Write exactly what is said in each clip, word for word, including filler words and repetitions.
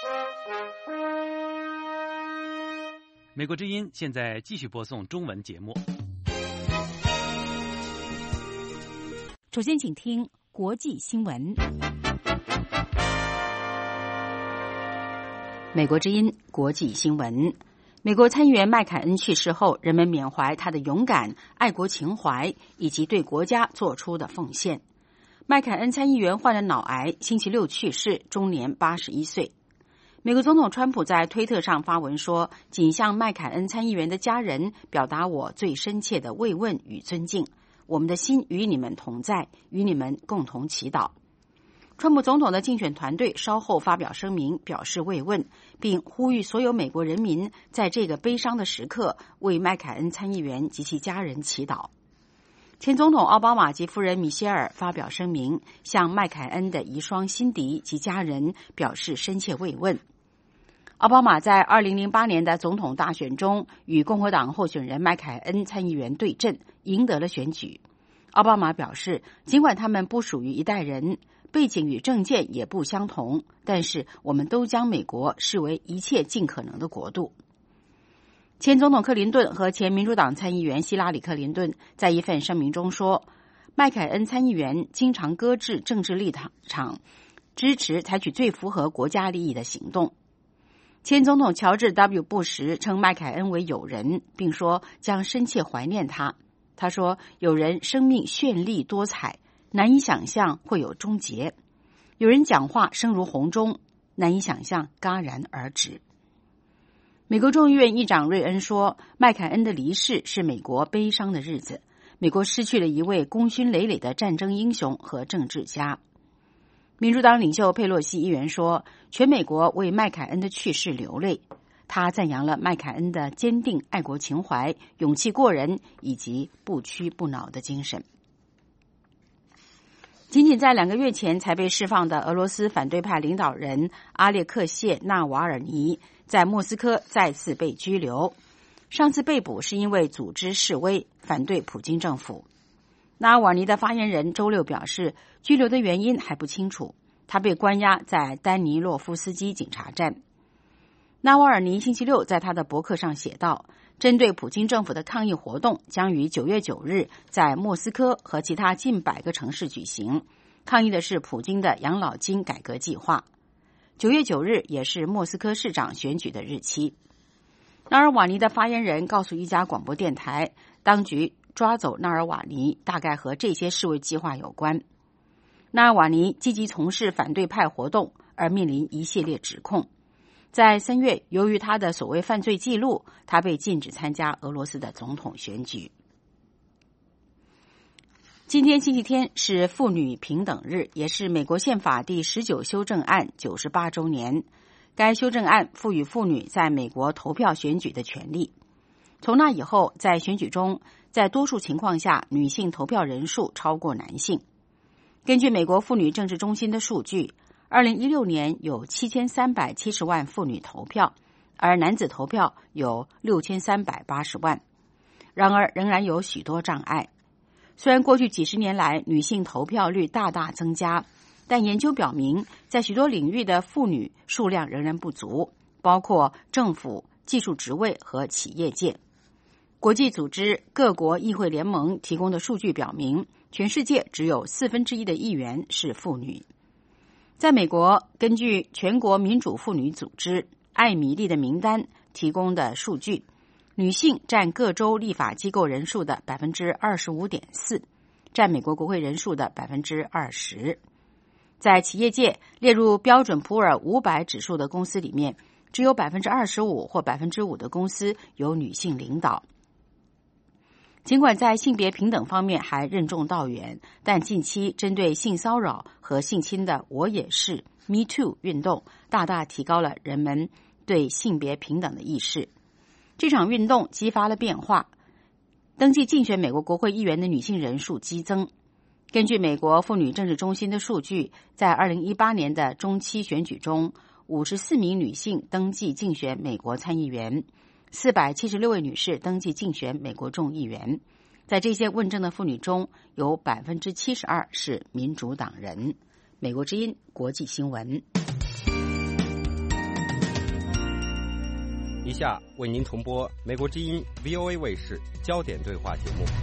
美国之音现在继续播送中文节目。 首先，请听国际新闻。美国之音国际新闻：美国参议员麦凯恩去世后，人们缅怀他的勇敢、爱国情怀以及对国家做出的奉献。麦凯恩参议员患了脑癌，星期六去世，终年八十一岁。美国总统川普在推特上发文说：“仅向麦凯恩参议员的家人表达我最深切的慰问与尊敬，我们的心与你们同在，与你们共同祈祷。”川普总统的竞选团队稍后发表声明，表示慰问，并呼吁所有美国人民在这个悲伤的时刻为麦凯恩参议员及其家人祈祷。前总统奥巴马及夫人米歇尔发表声明，向麦凯恩的遗孀辛迪及家人表示深切慰问。奥巴马在二零零八年的总统大选中与共和党候选人麦凯恩参议员对阵，赢得了选举。奥巴马表示，尽管他们不属于一代人，背景与政见也不相同，但是我们都将美国视为一切尽可能的国度。前总统克林顿和前民主党参议员希拉里·克林顿在一份声明中说，麦凯恩参议员经常搁置政治立场，支持采取最符合国家利益的行动。前总统乔治 W. 布什称麦凯恩为友人，并说将深切怀念他。他说，有人生命绚丽多彩，难以想象会有终结；有人讲话声如洪钟，难以想象戛然而止。美国众议院议长瑞恩说，麦凯恩的离世是美国悲伤的日子，美国失去了一位功勋累累的战争英雄和政治家。民主党领袖佩洛西议员说，全美国为麦凯恩的去世流泪。他赞扬了麦凯恩的坚定爱国情怀、勇气过人以及不屈不挠的精神。仅仅在两个月前才被释放的俄罗斯反对派领导人阿列克谢·纳瓦尔尼在莫斯科再次被拘留。上次被捕是因为组织示威，反对普京政府。纳瓦尔尼的发言人周六表示，拘留的原因还不清楚。他被关押在丹尼洛夫斯基警察站。纳瓦尔尼星期六在他的博客上写道，针对普京政府的抗议活动将于九月九日在莫斯科和其他近百个城市举行，抗议的是普京的养老金改革计划。九月九日也是莫斯科市长选举的日期。纳尔瓦尼的发言人告诉一家广播电台，当局抓走纳尔瓦尼大概和这些示威计划有关。纳尔瓦尼积极从事反对派活动，而面临一系列指控。在三月，由于他的所谓犯罪记录，他被禁止参加俄罗斯的总统选举。今天星期天是妇女平等日，也是美国宪法第十九修正案九十八周年。该修正案赋予妇女在美国投票选举的权利。从那以后，在选举中，在多数情况下，女性投票人数超过男性。根据美国妇女政治中心的数据，二零一六年有七千三百七十万妇女投票，而男子投票有六千三百八十万。然而，仍然有许多障碍。虽然过去几十年来女性投票率大大增加，但研究表明，在许多领域的妇女数量仍然不足，包括政府、技术职位和企业界。国际组织各国议会联盟提供的数据表明，全世界只有四分之一的议员是妇女。在美国，根据全国民主妇女组织艾米丽的名单提供的数据，女性占各州立法机构人数的 百分之二十五点四， 占美国国会人数的 百分之二十。在企业界，列入标准普尔五百指数的公司里面，只有 百分之二十五 或 百分之五 的公司由女性领导。尽管在性别平等方面还任重道远，但近期针对性骚扰和性侵的我也是 Me Too 运动大大提高了人们对性别平等的意识。这场运动激发了变化，登记竞选美国国会议员的女性人数激增。根据美国妇女政治中心的数据，在二零一八年的中期选举中，五十四名女性登记竞选美国参议员，四百七十六位女士登记竞选美国众议员。在这些问政的妇女中，有 百分之七十二 是民主党人。美国之音国际新闻。 一下为您重播美国之音 V O A 卫视焦点对话节目。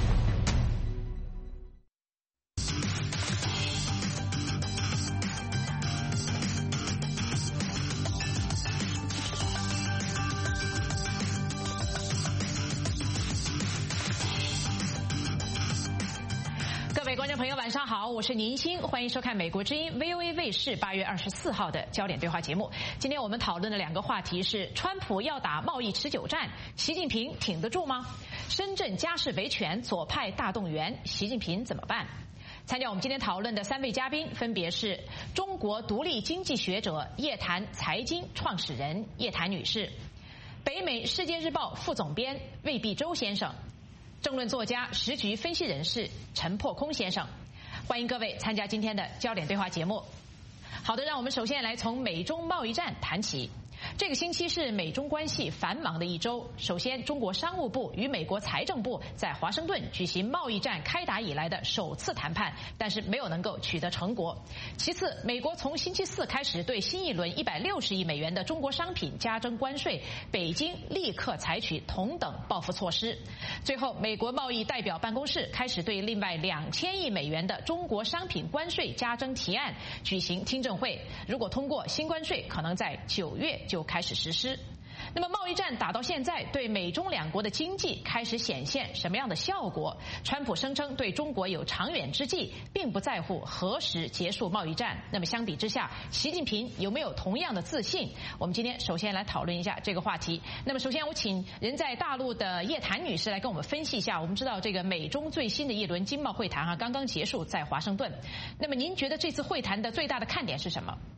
晚上好，我是宁欣，欢迎收看美国之音 V O A 卫视八月二十四号的焦点对话节目。今天我们讨论的两个话题是：川普要打贸易持久战，习近平挺得住吗？深圳家事维权，左派大动员，习近平怎么办？参加我们今天讨论的三位嘉宾分别是中国独立经济学者叶檀财经创始人叶檀女士，北美世界日报副总编魏必洲先生，政论作家时局分析人士陈破空先生。欢迎各位参加今天的焦点对话节目。好的，让我们首先来从美中贸易战谈起。这个星期是美中关系繁忙的一周。首先，中国商务部与美国财政部在华盛顿举行贸易战开打以来的首次谈判，但是没有能够取得成果。其次，美国从星期四开始对新一轮一百六十亿美元的中国商品加征关税，北京立刻采取同等报复措施。最后，美国贸易代表办公室开始对另外两千亿美元的中国商品关税加征提案举行听证会，如果通过，新关税可能在九月就开始实施。那么贸易战打到现在，对美中两国的经济开始显现什么样的效果？川普声称对中国有长远之计，并不在乎何时结束贸易战。那么相比之下，习近平有没有同样的自信？我们今天首先来讨论一下这个话题。那么首先我请人在大陆的叶檀女士来跟我们分析一下。我们知道这个美中最新的一轮经贸会谈啊，刚刚结束在华盛顿。那么您觉得这次会谈的最大的看点是什么？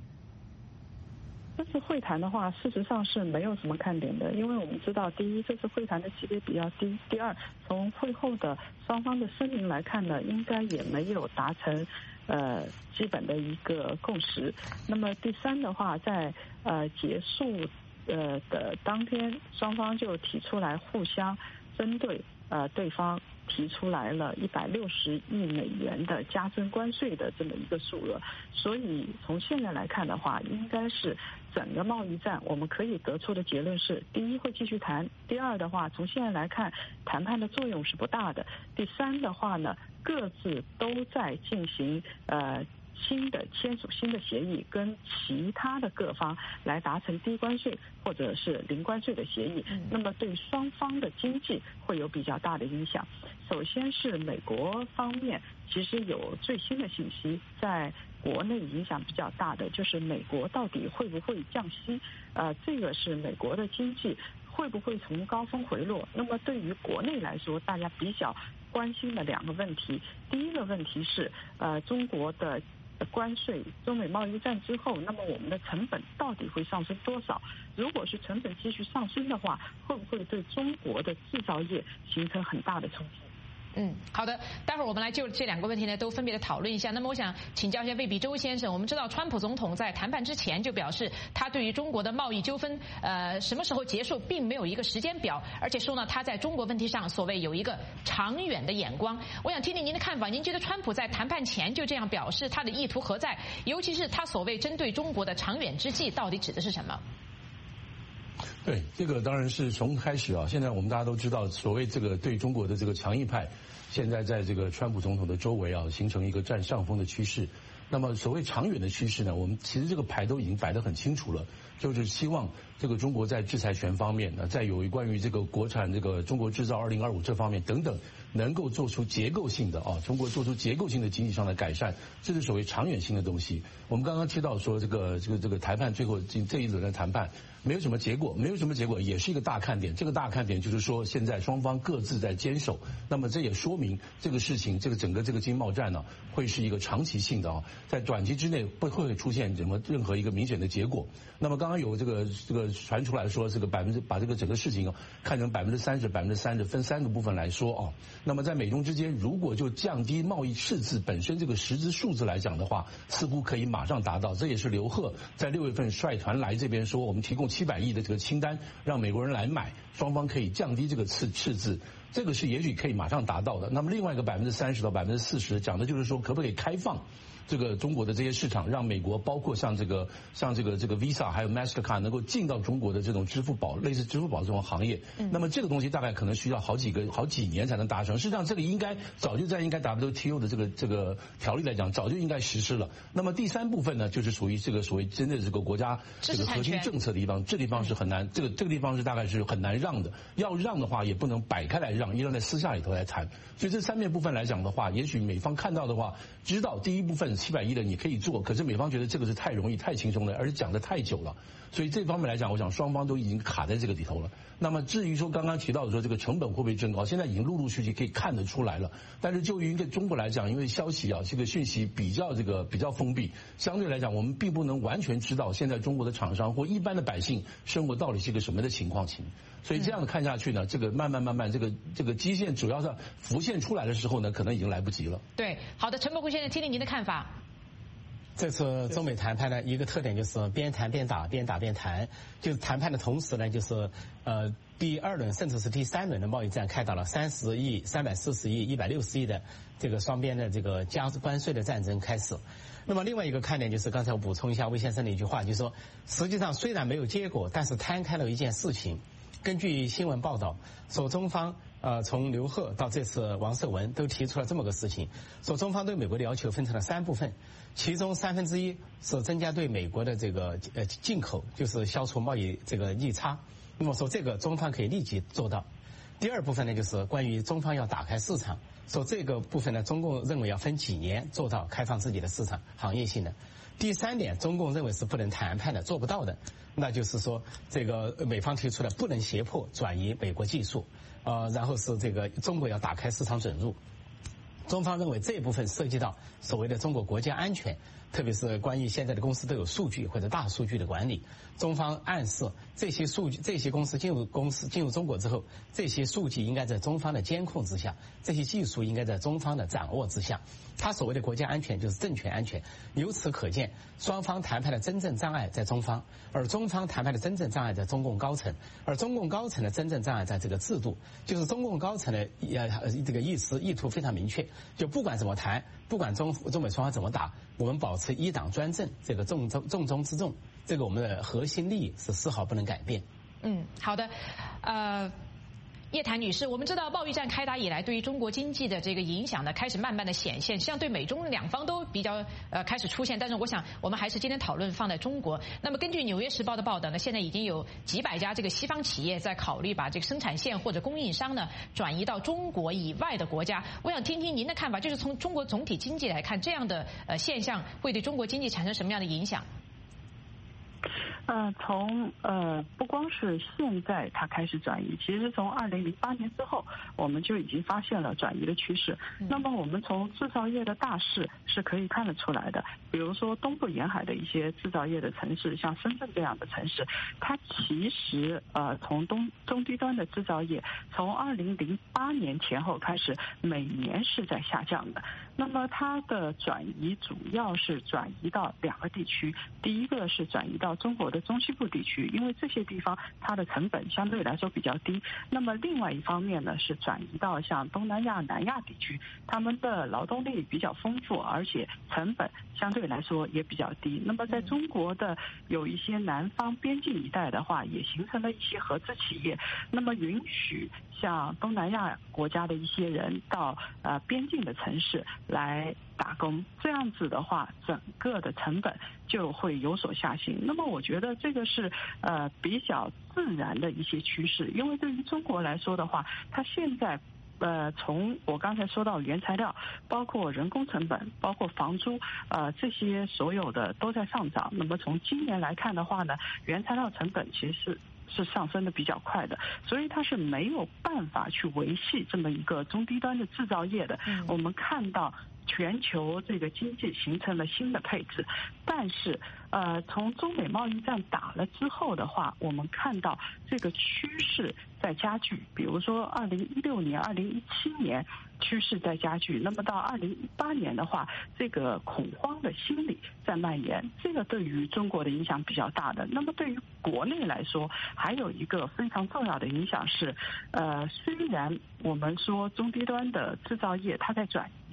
这次会谈的话，事实上是没有什么看点的，因为我们知道，第一，这次会谈的级别比较低；第二，从会后的双方的声明来看呢，应该也没有达成呃基本的一个共识。那么第三的话，在呃结束呃的当天，双方就提出来互相针对呃对方提出来了一百六十亿美元的加征关税的这么一个数额，所以从现在来看的话，应该是整个贸易战我们可以得出的结论是：第一，会继续谈；第二的话，从现在来看，谈判的作用是不大的；第三的话呢，各自都在进行呃。新的签署新的协议，跟其他的各方来达成低关税或者是零关税的协议，那么对双方的经济会有比较大的影响。首先是美国方面，其实有最新的信息，在国内影响比较大的就是美国到底会不会降息？呃，这个是美国的经济会不会从高峰回落？那么对于国内来说，大家比较关心的两个问题，第一个问题是呃中国的关税，中美贸易战之后，那么我们的成本到底会上升多少？如果是成本继续上升的话，会不会对中国的制造业形成很大的冲击？ 嗯，好的，待会儿我们来就这两个问题呢都分别的讨论一下。那么我想请教一下魏必洲先生，我们知道川普总统在谈判之前就表示，他对于中国的贸易纠纷呃什么时候结束并没有一个时间表，而且说呢他在中国问题上所谓有一个长远的眼光。我想听听您的看法，您觉得川普在谈判前就这样表示，他的意图何在？尤其是他所谓针对中国的长远之计到底指的是什么？ 对，这个当然是从开始啊。现在我们大家都知道，所谓这个对中国的这个强硬派，现在在这个川普总统的周围啊，形成一个占上风的趋势。那么所谓长远的趋势呢，我们其实这个牌都已经摆得很清楚了，就是希望这个中国在制裁权方面呢，在有关于这个国产这个中国制造二零二五这方面等等，能够做出结构性的啊，中国做出结构性的经济上的改善，这是所谓长远性的东西。我们刚刚提到说这个这个这个谈判最后这一轮的谈判没有什么结果，没有什么结果也是一个大看点。这个大看点就是说，现在双方各自在坚守，那么这也说明这个事情，这个整个这个经贸战呢，会是一个长期性的啊，在短期之内不会出现什么任何一个明显的结果。那么刚刚有这个这个传出来说，这个百分之把这个整个事情啊看成百分之三十百分之三十分三个部分来说啊，那么在美中之间，如果就降低贸易赤字本身这个实质数字来讲的话，似乎可以马上达到。这也是刘鹤在六月份率团来这边说，我们提供七百亿的这个清单，让美国人来买，双方可以降低这个赤赤字，这个是也许可以马上达到的。那么另外一个百分之三十到百分之四十，讲的就是说可不可以开放这个中国的这些市场，让美国包括像这个像这个这个 Visa 还有 Mastercard 能够进到中国的这种支付宝类似支付宝这种行业，那么这个东西大概可能需要好几个好几年才能达成。实际上这个应该早就在应该 W T O 的这个这个条例来讲，早就应该实施了。那么第三部分呢，就是属于这个所谓真的这个国家这个核心政策的地方，这地方是很难，这个这个地方是大概是很难让的。要让的话，也不能摆开来让，一定要在私下里头来谈。所以这三面部分来讲的话，也许美方看到的话，知道第一部分七百亿的你可以做，可是美方觉得这个是太容易、太轻松了，而且讲得太久了。所以这方面来讲，我想双方都已经卡在这个里头了。那么至于说刚刚提到的说这个成本会不会增高，现在已经陆陆续续可以看得出来了。但是就于一个中国来讲，因为消息啊这个讯息比较这个比较封闭，相对来讲我们并不能完全知道现在中国的厂商或一般的百姓生活到底是一个什么的情况情。所以这样的看下去呢，这个慢慢慢慢这个这个基线主要是浮现出来的时候呢，可能已经来不及了。 对，好的，陈伯辉先生，听听您的看法。 这次中美谈判的一个特点就是边谈边打，边打边谈。就是谈判的同时呢，就是呃第二轮甚至是第三轮的贸易战开打了，三十亿、三百四十亿、一百六十亿的这个双边的这个加关税的战争开始。那么另外一个看点就是刚才我补充一下魏先生的一句话，就是说实际上虽然没有结果，但是摊开了一件事情。根据新闻报道，说中方呃从刘鹤到这次王社文都提出了这么个事情，说中方对美国的要求分成了三部分，其中三分之一是增加对美国的这个呃进口，就是消除贸易这个逆差。那么说这个中方可以立即做到。第二部分呢，就是关于中方要打开市场，说这个部分呢，中共认为要分几年做到开放自己的市场，行业性的。第三点，中共认为是不能谈判的，做不到的，那就是说，这个美方提出的不能胁迫转移美国技术，呃，然后是这个中国要打开市场准入。中方认为这一部分涉及到所谓的中国国家安全，特别是关于现在的公司都有数据或者大数据的管理，中方暗示这些数据，这些公司进入公司进入中国之后，这些数据应该在中方的监控之下，这些技术应该在中方的掌握之下。他所谓的国家安全就是政权安全，由此可见，双方谈判的真正障碍在中方，而中方谈判的真正障碍在中共高层，而中共高层的真正障碍在这个制度，就是中共高层的呃这个意思意图非常明确，就不管怎么谈，不管中中美双方怎么打，我们保持一党专政这个重中重中之重，这个我们的核心利益是丝毫不能改变。 嗯，好的，呃。叶檀女士，我们知道贸易战开打以来，对于中国经济的这个影响呢，开始慢慢的显现，实际上对美中两方都比较呃开始出现。但是我想，我们还是今天讨论放在中国。那么根据《纽约时报》的报道呢，现在已经有几百家这个西方企业在考虑把这个生产线或者供应商呢转移到中国以外的国家。我想听听您的看法，就是从中国总体经济来看，这样的呃现象会对中国经济产生什么样的影响？ 呃，从呃不光是现在它开始转移，其实从二零零八年之后，我们就已经发现了转移的趋势。那么我们从制造业的大势是可以看得出来的，比如说东部沿海的一些制造业的城市，像深圳这样的城市，它其实呃从东中低端的制造业，从二零零八年前后开始，每年是在下降的。那么它的转移主要是转移到两个地区，第一个是转移到中国的中西部地区，因为这些地方它的成本相对来说比较低。那么另外一方面呢，是转移到像东南亚、南亚地区，他们的劳动力比较丰富，而且成本相对来说也比较低。那么在中国的有一些南方边境一带的话，也形成了一些合资企业，那么允许像东南亚国家的一些人到呃边境的城市来打工，这样子的话，整个的成本就会有所下行。那么我觉得这个是呃比较自然的一些趋势，因为对于中国来说的话，它现在呃从我刚才说到原材料，包括人工成本，包括房租，呃这些所有的都在上涨。那么从今年来看的话呢，原材料成本其实是是上升的比较快的，所以它是没有办法去维系这么一个中低端的制造业的。嗯、我们看到全球这个经济形成了新的配置，但是呃，从中美贸易战打了之后的话，我们看到这个趋势在加剧。比如说二零一六年、二零一七年趋势在加剧，那么到二零一八年的话，这个恐慌的心理在蔓延，这个对于中国的影响比较大的。那么对于国内来说，还有一个非常重要的影响是，呃，虽然我们说中低端的制造业它在转移，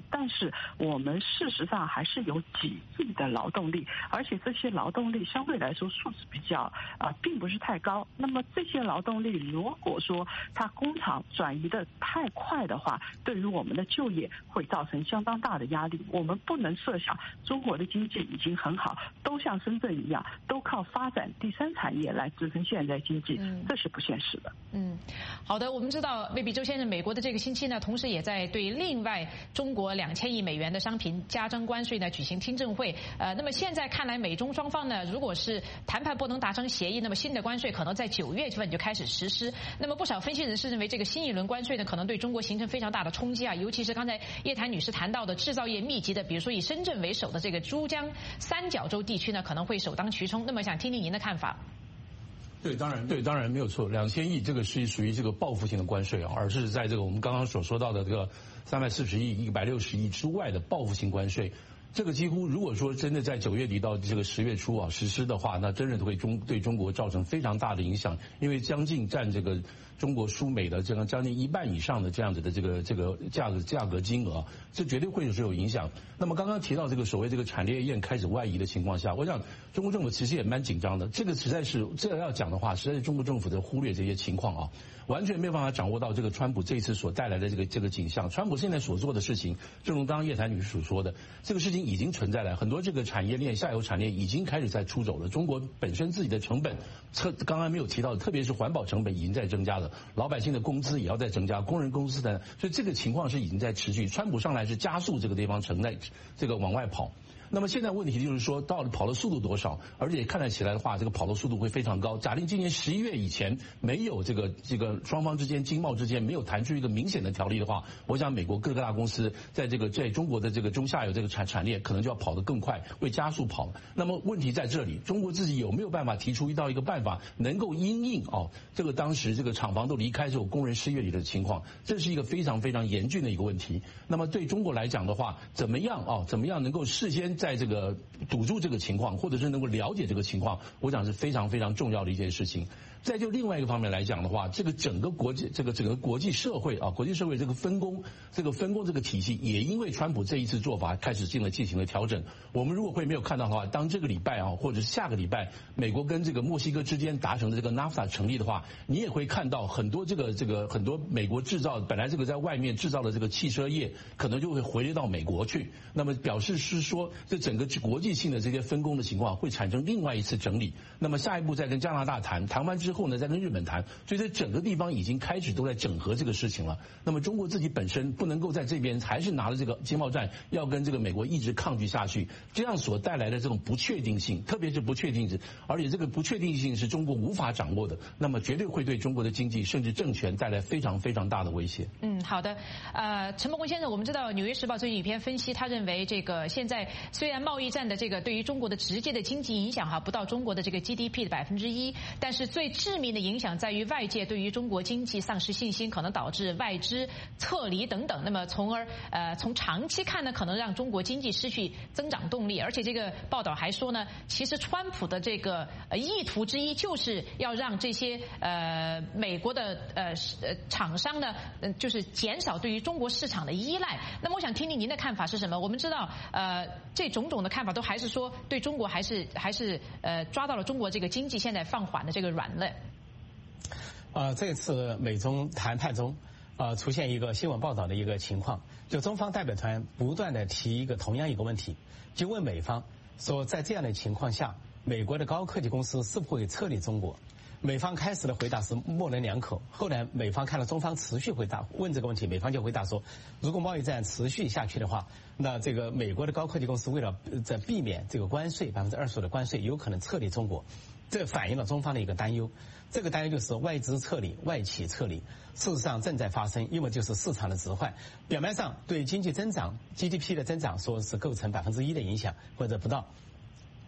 但是我们事实上还是有几亿的劳动力，而且这些劳动力相对来说素质比较啊、呃，并不是太高。那么这些劳动力如果说它工厂转移的太快的话，对于我们的就业会造成相当大的压力。我们不能设想中国的经济已经很好，都像深圳一样，都靠发展第三产业来支撑现在经济，这是不现实的。 嗯，好的，我们知道魏必周先生，美国的这个星期呢，同时也在对另外中国两千亿美元的商品加征关税呢举行听证会。呃，那么现在看来，美中双方呢，如果是谈判不能达成协议，那么新的关税可能在九月份就开始实施。那么不少分析人士认为，这个新一轮关税呢，可能对中国形成非常大的冲击啊，尤其是刚才叶檀女士谈到的制造业密集的，比如说以深圳为首的这个珠江三角洲地区呢，可能会首当其冲。那么想听听您的看法。 对，当然，对，当然没有错。两千亿这个是属于这个报复性的关税啊，而是在这个我们刚刚所说到的这个三百四十亿、一百六十亿之外的报复性关税。这个几乎如果说真的在九月底到这个十月初啊实施的话，那真的会中对中国造成非常大的影响，因为将近占这个中国输美的这样将近一半以上的这样子的这个这个价格价格金额，这绝对会是有影响。那么刚刚提到这个所谓这个产业链开始外移的情况下，我想中国政府其实也蛮紧张的。这个实在是这要讲的话，实在是中国政府在忽略这些情况啊，完全没有办法掌握到这个川普这次所带来的这个这个景象。川普现在所做的事情，正如刚刚叶檀女士所说的，这个事情已经存在了，很多这个产业链下游产业已经开始在出走了。中国本身自己的成本，特刚刚没有提到的，特别是环保成本已经在增加了，老百姓的工资也要在增加，工人工资的，所以这个情况是已经在持续。川普上来是加速这个地方城内这个往外跑。那么现在问题就是说，到底跑的速度多少？而且看得起来的话，这个跑的速度会非常高。假定今年十一月以前没有这个这个双方之间经贸之间没有谈出一个明显的条例的话，我想美国各个大公司在这个在中国的这个中下游这个产产业可能就要跑得更快，会加速跑。那么问题在这里，中国自己有没有办法提出一道一个办法，能够因应哦这个当时这个厂房都离开之后工人失业率的情况，这是一个非常非常严峻的一个问题。那么对中国来讲的话，怎么样哦怎么样能够事先在这个堵住这个情况，或者是能够了解这个情况，我想是非常非常重要的一件事情。再就另外一个方面来讲的话，这个整个国际这个整个国际社会啊，国际社会这个分工，这个分工这个体系，也因为川普这一次做法开始进了进行了调整。我们如果会没有看到的话，当这个礼拜啊，或者是下个礼拜，美国跟这个墨西哥之间达成的这个 N A F T A 成立的话，你也会看到很多这个这个很多美国制造本来这个在外面制造的这个汽车业，可能就会回流到美国去。那么表示是说，这整个国际性的这些分工的情况会产生另外一次整理。那么下一步再跟加拿大谈，谈完之后呢，再跟日本谈。所以在整个地方已经开始都在整合这个事情了。那么中国自己本身不能够在这边还是拿着这个经贸战要跟这个美国一直抗拒下去，这样所带来的这种不确定性，特别是不确定性，而且这个不确定性是中国无法掌握的，那么绝对会对中国的经济甚至政权带来非常非常大的威胁。 嗯，好的。呃，陈伯公先生，我们知道《纽约时报》最近有一篇分析，他认为这个现在虽然贸易战的这个对于中国的直接的经济影响哈不到中国的这个 G D P 的百分之一，但是最致命的影响在于外界对于中国经济丧失信心，可能导致外资撤离等等。那么从而呃从长期看呢，可能让中国经济失去增长动力。而且这个报道还说呢，其实川普的这个呃意图之一就是要让这些呃美国的呃呃厂商呢，呃就是减少对于中国市场的依赖。那么我想听听您的看法是什么？我们知道呃这种种的看法都还是说对中国还是还是呃抓到了中国这个经济现在放缓的这个软肋。 呃，这次美中谈判中，呃，出现一个新闻报道的一个情况，就中方代表团不断的提一个同样一个问题，就问美方说，在这样的情况下，美国的高科技公司是否会撤离中国？美方开始的回答是模棱两可，后来美方看到中方持续回答问这个问题，美方就回答说，如果贸易战持续下去的话，那这个美国的高科技公司为了在避免这个关税百分之二十的关税，有可能撤离中国。这反映了中方的一个担忧，这个担忧就是外资撤离、外企撤离，事实上正在发生，要么就是市场的直坏，表面上对经济增长 G D P 的增长说是构成百分之一的影响或者不到，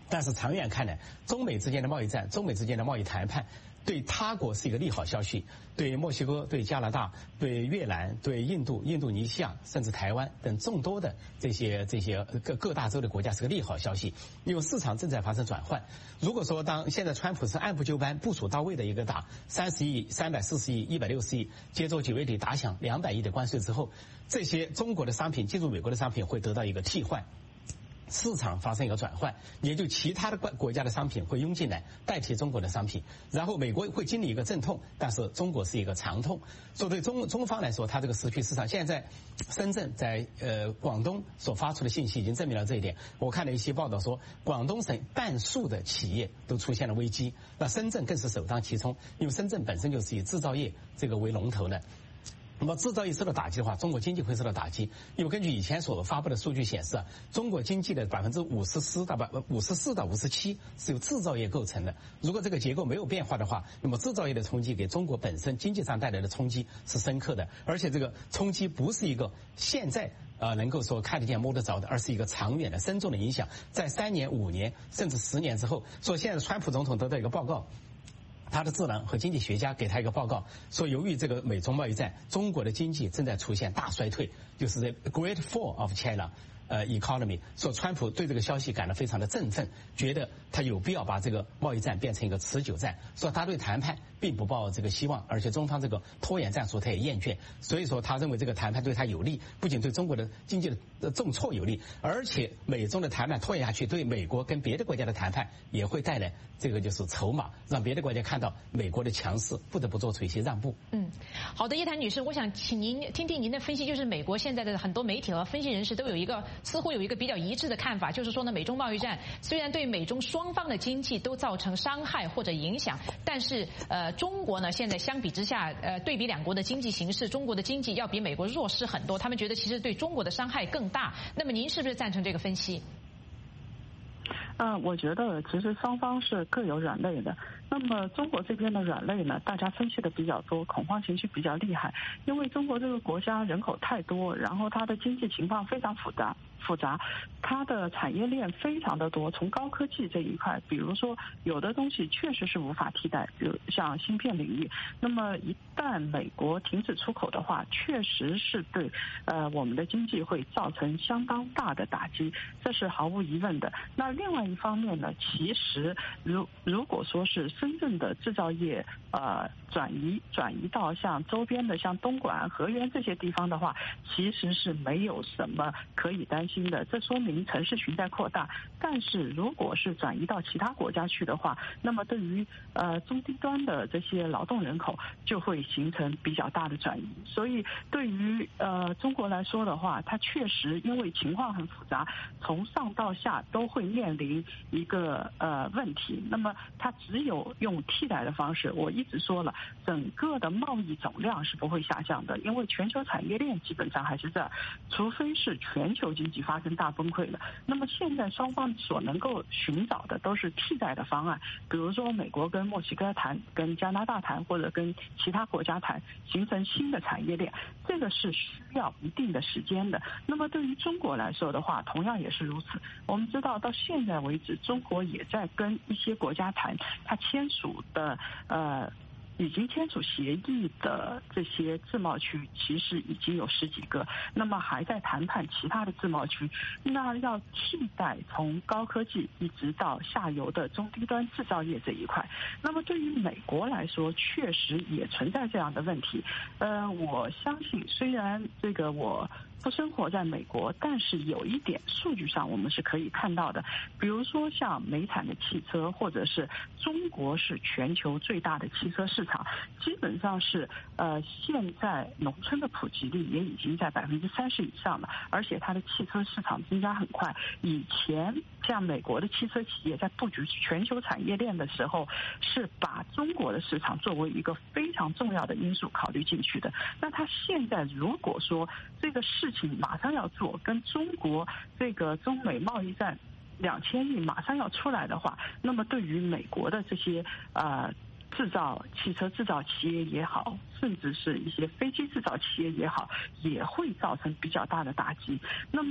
但是长远看呢，中美之间的贸易战、中美之间的贸易谈判，对他国是一个利好消息，对墨西哥、对加拿大、对越南、对印度、印度尼西亚，甚至台湾等众多的这些这些各各大洲的国家是个利好消息，因为市场正在发生转换。如果说当现在川普是按部就班、部署到位的一个打三十亿、三百四十亿、一百六十亿，接着九月底打响两百亿的关税之后，这些中国的商品进入美国的商品会得到一个替换。市场发生一个转换，也就其他的国家的商品会涌进来代替中国的商品，然后美国会经历一个阵痛，但是中国是一个长痛。所以对中中方来说，它这个时区市场，现在深圳在呃广东所发出的信息已经证明了这一点。我看了一些报道说，广东省半数的企业都出现了危机，那深圳更是首当其冲，因为深圳本身就是以制造业这个为龙头的。那么制造业受到打击的话，中国经济会受到打击。因为根据以前所发布的数据显示，中国经济的百分之五十四到百五十四到五十七是由制造业构成的。如果这个结构没有变化的话，那么制造业的冲击给中国本身经济上带来的冲击是深刻的，而且这个冲击不是一个现在呃能够说看得见摸得着的，而是一个长远的深重的影响，在三年、五年甚至十年之后。所以现在川普总统得到一个报告。他的智囊和经济学家给他一个报告，说由于这个美中贸易战，中国的经济正在出现大衰退，就是 the Great Fall of China。呃 ，economy， 说川普对这个消息感到非常的振奋，觉得他有必要把这个贸易战变成一个持久战，说他对谈判并不抱这个希望，而且中方这个拖延战术他也厌倦，所以说他认为这个谈判对他有利，不仅对中国的经济的重挫有利，而且美中的谈判拖延下去，对美国跟别的国家的谈判也会带来这个就是筹码，让别的国家看到美国的强势，不得不做出一些让步。 嗯，好的，叶檀女士，我想请您听听您的分析，就是美国现在的很多媒体和分析人士都有一个似乎有一个比较一致的看法，就是说呢，美中贸易战虽然对美中双方的经济都造成伤害或者影响，但是呃，中国呢现在相比之下，呃，对比两国的经济形势，中国的经济要比美国弱势很多，他们觉得其实对中国的伤害更大。那么您是不是赞成这个分析？ 呃，我觉得其实双方是各有软肋的。那么中国这边的软肋呢，大家分析的比较多，恐慌情绪比较厉害，因为中国这个国家人口太多，然后它的经济情况非常复杂。复杂，它的产业链非常的多，从高科技这一块，比如说有的东西确实是无法替代，比如像芯片领域，那么一旦美国停止出口的话，确实是对呃我们的经济会造成相当大的打击，这是毫无疑问的。那另外一方面呢，其实如如果说是深圳的制造业呃转移转移到像周边的像东莞、河源这些地方的话，其实是没有什么可以担心的，这说明城市群在扩大。但是如果是转移到其他国家去的话，那么对于呃中低端的这些劳动人口就会形成比较大的转移。所以对于呃中国来说的话，它确实因为情况很复杂，从上到下都会面临一个呃问题。那么它只有用替代的方式。我一直说了，整个的贸易总量是不会下降的，因为全球产业链基本上还是在，除非是全球经济发生大崩溃了。那么现在双方所能够寻找的都是替代的方案，比如说美国跟墨西哥谈，跟加拿大谈，或者跟其他国家谈，形成新的产业链，这个是需要一定的时间的。那么对于中国来说的话，同样也是如此。我们知道到现在为止，中国也在跟一些国家谈，它签署的呃已经签署协议的这些自贸区其实已经有十几个，那么还在谈判其他的自贸区，那要替代从高科技一直到下游的中低端制造业这一块。那么对于美国来说，确实也存在这样的问题。呃，我相信虽然这个我不生活在美国，但是有一点数据上我们是可以看到的，比如说像美产的汽车，或者是中国是全球最大的汽车市场，基本上是呃现在农村的普及率也已经在百分之三十以上了，而且它的汽车市场增加很快。以前像美国的汽车企业在布局全球产业链的时候，是把中国的市场作为一个非常重要的因素考虑进去的。那它现在如果说这个事情马上要做，跟中国这个中美贸易战两千亿马上要出来的话，那么对于美国的这些呃制造汽车制造企业也好，甚至是一些飞机制造企业也好，也会造成比较大的打击。那么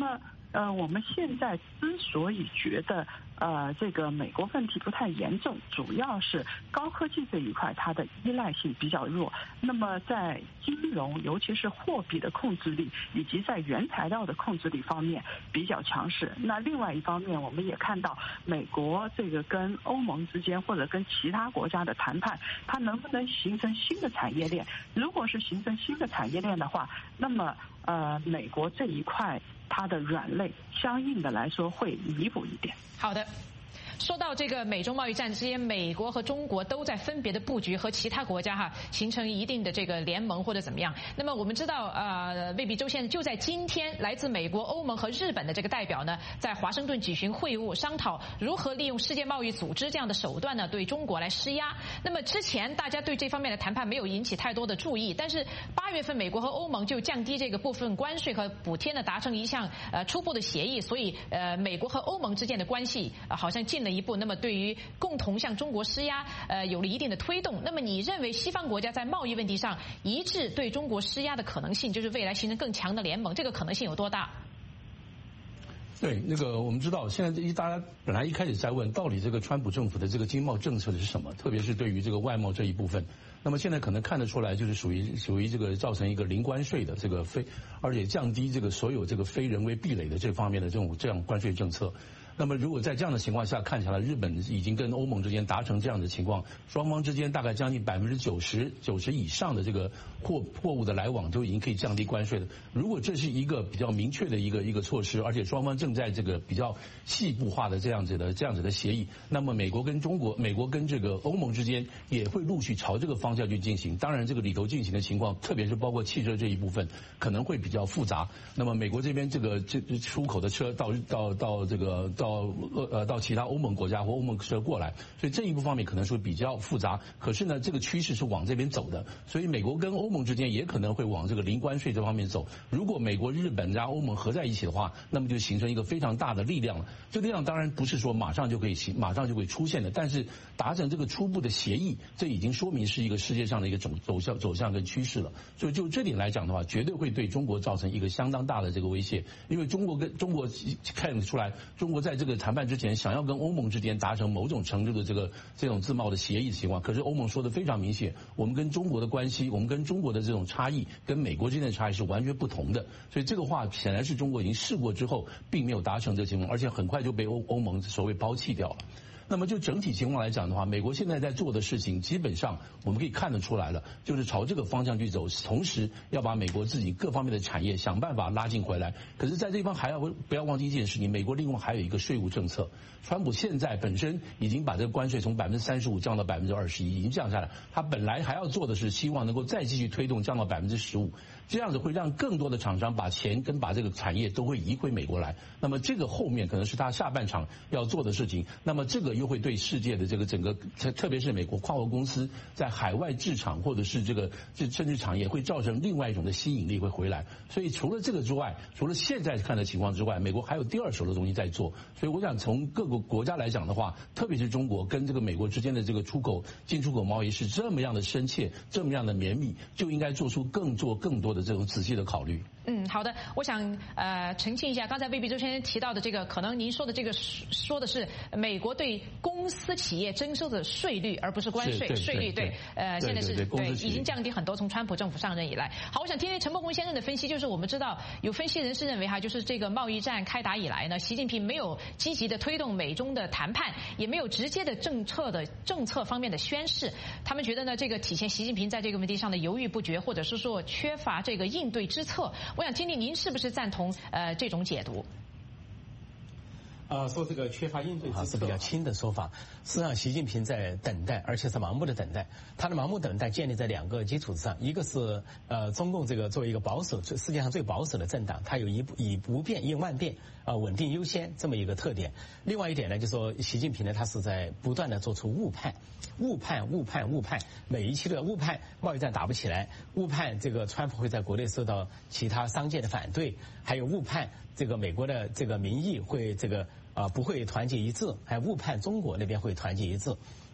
呃，我们现在之所以觉得呃这个美国问题不太严重，主要是高科技这一块它的依赖性比较弱，那么在金融尤其是货币的控制力以及在原材料的控制力方面比较强势。那另外一方面，我们也看到美国这个跟欧盟之间或者跟其他国家的谈判，它能不能形成新的产业链？如果是形成新的产业链的话，那么呃美国这一块它的软肋相应的来说会弥补一点。 好的。说到这个美中贸易战之间，美国和中国都在分别的布局和其他国家哈形成一定的这个联盟或者怎么样。那么我们知道，呃，魏必周先生就在今天，来自美国、欧盟和日本的这个代表呢，在华盛顿举行会晤，商讨如何利用世界贸易组织这样的手段呢，对中国来施压。那么之前大家对这方面的谈判没有引起太多的注意，但是八月份美国和欧盟就降低这个部分关税和补贴呢，达成一项呃初步的协议，所以呃美国和欧盟之间的关系、呃、好像进了一步，那么对于共同向中国施压，呃，有了一定的推动。那么你认为西方国家在贸易问题上一致对中国施压的可能性，就是未来形成更强的联盟，这个可能性有多大？ 对，那个我们知道，现在一大家本来一开始在问，到底这个川普政府的这个经贸政策是什么？特别是对于这个外贸这一部分，那么现在可能看得出来，就是属于属于这个造成一个零关税的这个非，而且降低这个所有这个非人为壁垒的这方面的这种这样关税政策。那么如果在这样的情况下看起来，日本已经跟欧盟之间达成这样的情况，双方之间大概将近百分之九十九十以上的这个货货物的来往都已经可以降低关税了。如果这是一个比较明确的一个一个措施，而且双方正在这个比较细部化的这样子的这样子的协议，那么美国跟中国、美国跟这个欧盟之间也会陆续朝这个方向去进行。当然，这个里头进行的情况，特别是包括汽车这一部分，可能会比较复杂。那么美国这边这个这出口的车到到到这个到到呃到其他欧盟国家或欧盟车过来，所以这一部方面可能是比较复杂。可是呢，这个趋势是往这边走的，所以美国跟欧盟之间也可能会往这个零关税这方面走。如果美国、日本加欧盟合在一起的话，那么就形成一个非常大的力量了。这个力量当然不是说马上就可以形，马上就会出现的，但是达成这个初步的协议，这已经说明是一个世界上的一个走走向走向跟趋势了。所以就这点来讲的话，绝对会对中国造成一个相当大的这个威胁，因为中国跟中国看得出来，中国在这个谈判之前想要跟欧盟之间达成某种程度的这个这种自贸的协议的情况，可是欧盟说的非常明显，我们跟中国的关系，我们跟中国的这种差异，跟美国之间的差异是完全不同的。所以这个话显然是中国已经试过之后，并没有达成这个情况，而且很快就被欧欧盟所谓抛弃掉了。那么就整体情况来讲的话，美国现在在做的事情，基本上我们可以看得出来了，就是朝这个方向去走，同时要把美国自己各方面的产业想办法拉进回来。可是在这地方还要不要忘记一件事情，美国另外还有一个税务政策。川普现在本身已经把这个关税从百分之三十五降到百分之二十一，已经降下来。他本来还要做的是希望能够再继续推动降到百分之十五，这样子会让更多的厂商把钱跟把这个产业都会移回美国来。那么这个后面可能是他下半场要做的事情。那么这个又会对世界的这个整个，特别是美国跨国公司在海外制厂或者是这个甚至产业会造成另外一种的吸引力会回来。所以除了这个之外，除了现在看的情况之外，美国还有第二手的东西在做。所以我想从各个国家来讲的话，特别是中国跟这个美国之间的这个出口进出口贸易是这么样的深切，这么样的绵密，就应该做出更做更多的这种仔细的考虑。 嗯，好的，我想呃澄清一下，刚才魏必周先生提到的这个，可能您说的这个说的是美国对公司企业征收的税率，而不是关税。税率对，呃，现在是对已经降低很多，从川普政府上任以来。好，我想听听陈伯宏先生的分析，就是我们知道有分析人士认为哈，就是这个贸易战开打以来呢，习近平没有积极的推动美中的谈判，也没有直接的政策的政策方面的宣示。他们觉得呢，这个体现习近平在这个问题上的犹豫不决，或者是说缺乏这个应对之策。我想听听您是不是赞同呃这种解读？ 呃，说这个缺乏应对之策是比较轻的说法。实际上，习近平在等待，而且是盲目的等待。他的盲目等待建立在两个基础之上，一个是呃，中共这个作为一个保守、世界上最保守的政党，它有一以不变应万变啊、呃，稳定优先这么一个特点。另外一点呢，就是说习近平呢，他是在不断的做出误判、误判、误判、误判，每一期的误判贸易战打不起来，误判这个川普会在国内受到其他商界的反对，还有误判这个美国的这个民意会这个。啊、呃，不会团结一致，还误判中国那边会团结一致。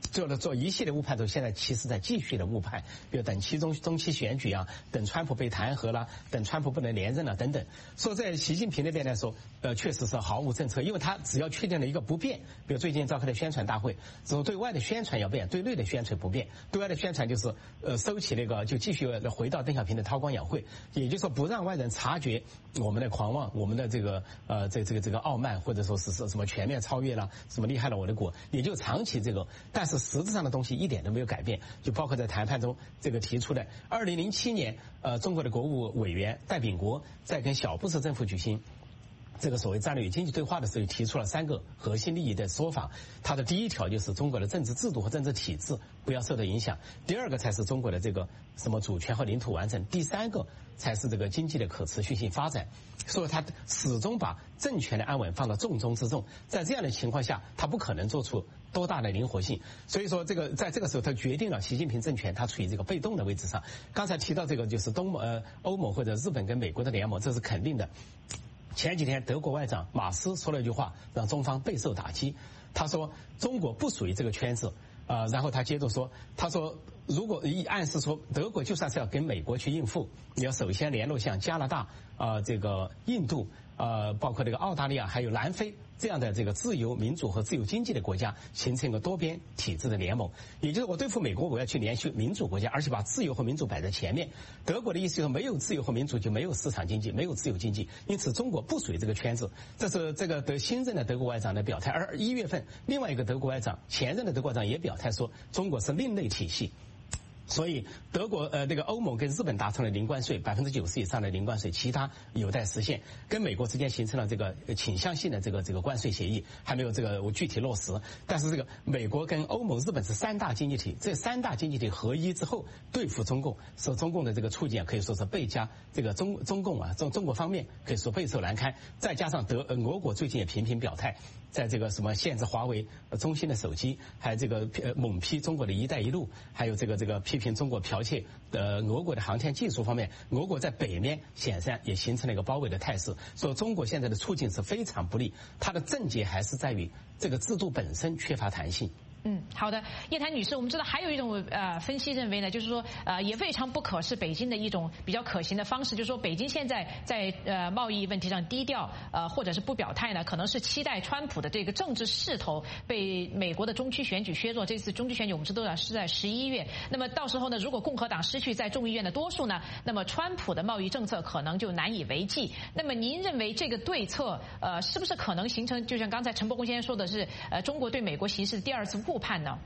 做了做一系列误判之后，现在其实在继续的误判，比如等期中中期选举啊，等川普被弹劾了，等川普不能连任了等等。说在习近平那边来说，呃，确实是毫无政策，因为他只要确定了一个不变，比如最近召开的宣传大会，只有对外的宣传要变，对内的宣传不变。对外的宣传就是呃收起那个，就继续回到邓小平的韬光养晦，也就是说不让外人察觉我们的狂妄，我们的这个呃这这个这个傲慢，或者说是是什么全面超越了，什么厉害了我的国，也就长期这个，但是实质上的东西一点都没有改变，就包括在谈判中这个提出的，二零零七年，呃，中国的国务委员戴秉国在跟小布什政府举行这个所谓战略与经济对话的时候，提出了三个核心利益的说法。他的第一条就是中国的政治制度和政治体制不要受到影响，第二个才是中国的这个什么主权和领土完整，第三个才是这个经济的可持续性发展。所以他始终把政权的安稳放到重中之重，在这样的情况下，他不可能做出多大的灵活性。所以说这个在这个时候，他决定了习近平政权他处于这个被动的位置上。刚才提到这个就是东盟呃欧盟或者日本跟美国的联盟，这是肯定的。前几天德国外长马斯说了一句话，让中方备受打击。他说中国不属于这个圈子，呃，然后他接着说，他说如果一暗示说德国就算是要跟美国去应付，你要首先联络像加拿大、啊、呃、这个印度、呃包括这个澳大利亚还有南非这样的这个自由民主和自由经济的国家，形成一个多边体制的联盟。也就是我对付美国，我要去联系民主国家，而且把自由和民主摆在前面。德国的意思就是没有自由和民主就没有市场经济，没有自由经济，因此中国不属于这个圈子。这是这个德新任的德国外长的表态。而一月份另外一个德国外长，前任的德国外长也表态说，中国是另类体系。所以德国呃这个欧盟跟日本达成了零关税，百分之九十以上的零关税，其他有待实现。跟美国之间形成了这个倾向性的这个这个关税协议，还没有这个我具体落实。但是这个美国跟欧盟、日本是三大经济体，这三大经济体合一之后对付中共，使中共的这个处境可以说是倍加这个中中共啊中中国方面可以说备受难堪。再加上德呃俄国最近也频频表态，在这个什么限制华为、中兴的手机，还有这个呃猛批中国的一带一路，还有这个这个批评中国剽窃呃俄国的航天技术方面，俄国在北面显然也形成了一个包围的态势。所以中国现在的处境是非常不利，它的症结还是在于这个制度本身缺乏弹性。 嗯，好的，叶檀女士，我们知道还有一种呃分析认为呢，就是说呃也非常不可是北京的一种比较可行的方式，就是说北京现在在呃贸易问题上低调呃或者是不表态呢，可能是期待川普的这个政治势头被美国的中期选举削弱。这次中期选举我们知道是在十一月，那么到时候呢，如果共和党失去在众议院的多数呢，那么川普的贸易政策可能就难以为继。那么您认为这个对策呃是不是可能形成，就像刚才陈伯公先生说的是呃中国对美国形势的第二次误判呢？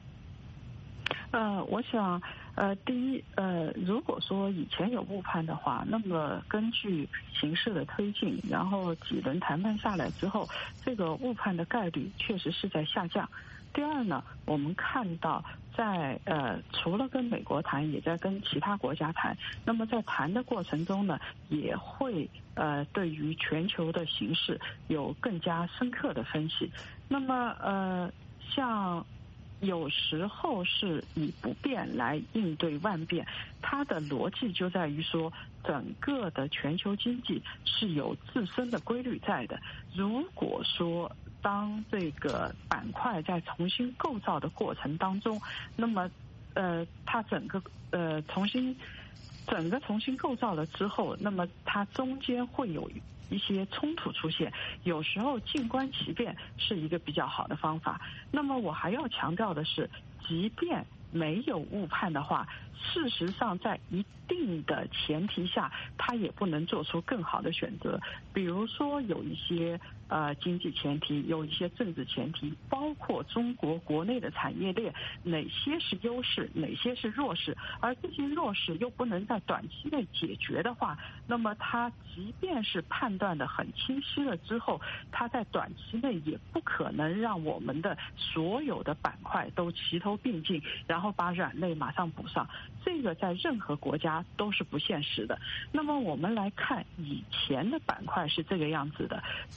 呃，我想，呃，第一，呃，如果说以前有误判的话，那么根据形势的推进，然后几轮谈判下来之后，这个误判的概率确实是在下降。第二呢，我们看到在呃除了跟美国谈，也在跟其他国家谈。那么在谈的过程中呢，也会呃对于全球的形势有更加深刻的分析。那么呃像有时候是以不变来应对万变，它的逻辑就在于说，整个的全球经济是有自身的规律在的。如果说当这个板块在重新构造的过程当中，那么呃，它整个呃重新整个重新构造了之后，那么它中间会有一些冲突出现，有时候静观其变是一个比较好的方法。那么我还要强调的是，即便没有误判的话，事实上在一定的前提下，它也不能做出更好的选择。比如说有一些呃经济前提，有一些政治前提，包括中国国内的产业链，哪些是优势，哪些是弱势，而这些弱势又不能在短期内解决的话，那么它即便是判断的很清晰了之后，它在短期内也不可能让我们的所有的板块都齐头并进，然后把软肋马上补上。这个在任何国家都是不现实的。那么我们来看以前的板块是这个样子的，比如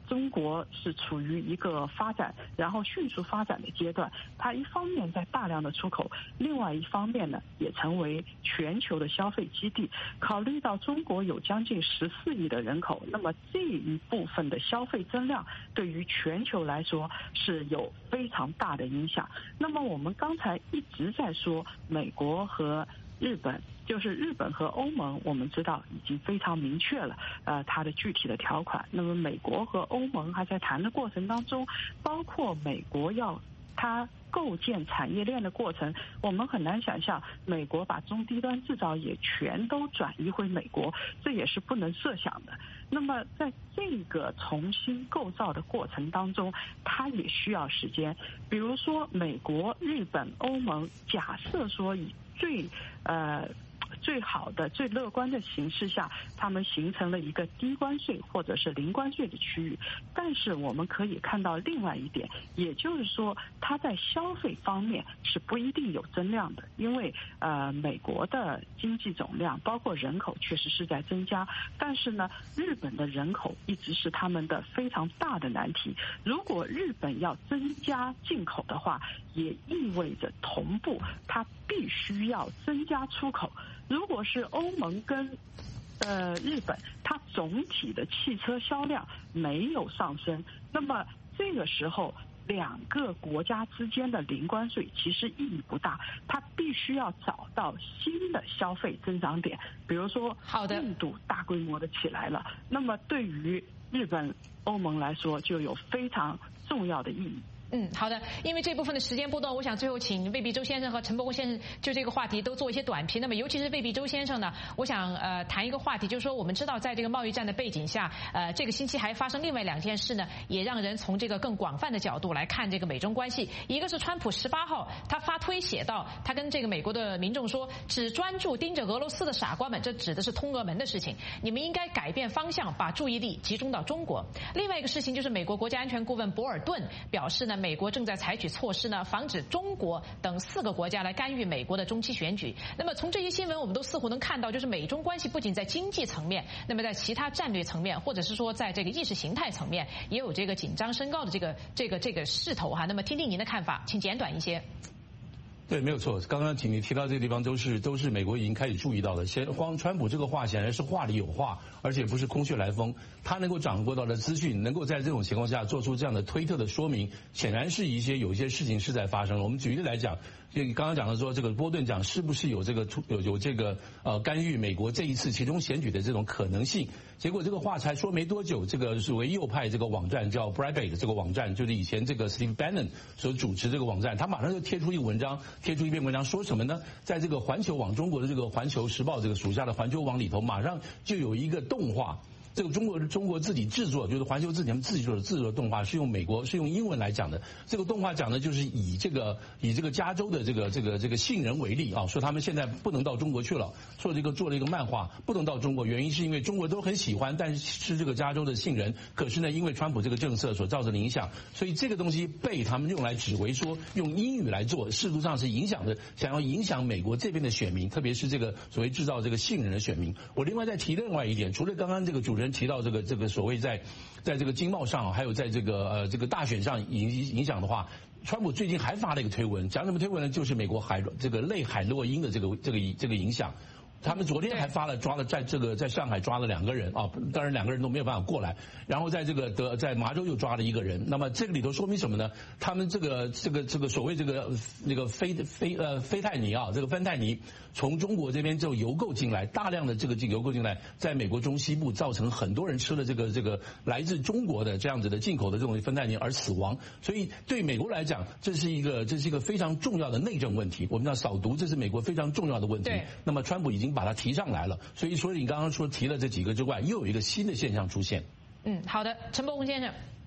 中国是处于一个发展，然后迅速发展的阶段。它一方面在大量的出口，另外一方面呢，也成为全球的消费基地。考虑到中国有将近十四亿的人口，那么这一部分的消费增量对于全球来说是有非常大的影响。那么我们刚才一直在说美国和日本，就是日本和欧盟，我们知道已经非常明确了，呃，它的具体的条款。那么美国和欧盟还在谈的过程当中，包括美国要它构建产业链的过程，我们很难想象美国把中低端制造业全都转移回美国，这也是不能设想的。那么在这个重新构造的过程当中，它也需要时间。比如说美国、日本、欧盟，假设说以最呃最好的、最乐观的形势下，他们形成了一个低关税或者是零关税的区域。但是我们可以看到另外一点，也就是说，它在消费方面是不一定有增量的，因为呃，美国的经济总量包括人口确实是在增加，但是呢，日本的人口一直是他们的非常大的难题。如果日本要增加进口的话，也意味着同步它必须要增加出口。如果是欧盟跟呃日本，它总体的汽车销量没有上升，那么这个时候两个国家之间的零关税其实意义不大，它必须要找到新的消费增长点，比如说印度大规模的起来了，那么对于日本、欧盟来说就有非常重要的意义。 嗯，好的。因为这部分的时间波动，我想最后请魏必周先生和陈伯公先生就这个话题都做一些短评。那么，尤其是魏必周先生呢，我想呃谈一个话题，就是说我们知道在这个贸易战的背景下，呃，这个星期还发生另外两件事呢，也让人从这个更广泛的角度来看这个美中关系。一个是川普十八号他发推写到，他跟这个美国的民众说，只专注盯着俄罗斯的傻瓜们，这指的是通俄门的事情，你们应该改变方向，把注意力集中到中国。另外一个事情就是美国国家安全顾问博尔顿表示呢，美国正在采取措施呢，防止中国等四个国家来干预美国的中期选举。那么从这些新闻我们都似乎能看到，就是美中关系不仅在经济层面，那么在其他战略层面，或者是说在这个意识形态层面，也有这个紧张升高的这个这个这个势头哈。那么听听您的看法，请简短一些。 对，没有错。刚刚请你提到这个地方，都是都是美国已经开始注意到的。先荒川普这个话显然是话里有话，而且不是空穴来风。他能够掌握到的资讯，能够在这种情况下做出这样的推特的说明，显然是一些有一些事情是在发生。我们举例来讲，就刚刚讲的说，这个波顿讲是不是有这个有有这个呃干预美国这一次其中选举的这种可能性？结果这个话才说没多久，这个所谓右派这个网站叫 Breitbart 这个网站，就是以前这个 Steve Bannon 所主持这个网站，他马上就贴出一个文章。贴出一篇文章说什么呢？在这个环球网中国的这个环球时报这个属下的环球网里头，马上就有一个动画。这个中国中国自己制作，就是环球自己自己做的制作的动画，是用美国是用英文来讲的。这个动画讲的就是以这个以这个加州的这个这个这个杏仁为例啊，说他们现在不能到中国去了，说这个做了一个漫画不能到中国，原因是因为中国都很喜欢，但是吃这个加州的杏仁，可是呢，因为川普这个政策所造成的影响，所以这个东西被他们用来指为说用英语来做，事实上是影响的，想要影响美国这边的选民，特别是这个所谓制造这个杏仁的选民。我另外再提另外一点，除了刚刚这个主持人提到这个这个所谓在在这个经贸上，还有在这个呃这个大选上影影响的话，川普最近还发了一个推文，讲什么推文呢？就是美国海这个类海洛因的这个这个这个影响。他们昨天还发了抓了在这个在上海抓了两个人啊，当然两个人都没有办法过来，然后在这个德在麻州又抓了一个人。那么这个里头说明什么呢？他们这个这个这个所谓这个那个非非呃非泰尼啊，这个芬太尼从中国这边就邮购进来，大量的这个这个邮购进来，在美国中西部造成很多人吃了这个这个来自中国的这样子的进口的这种芬太尼而死亡。所以对美国来讲，这是一个这是一个非常重要的内政问题。我们要扫毒，这是美国非常重要的问题。那么川普已经把它提上来了，所以除了你刚刚说提了这几个之外，又有一个新的现象出现。 嗯，好的，陈伯公先生。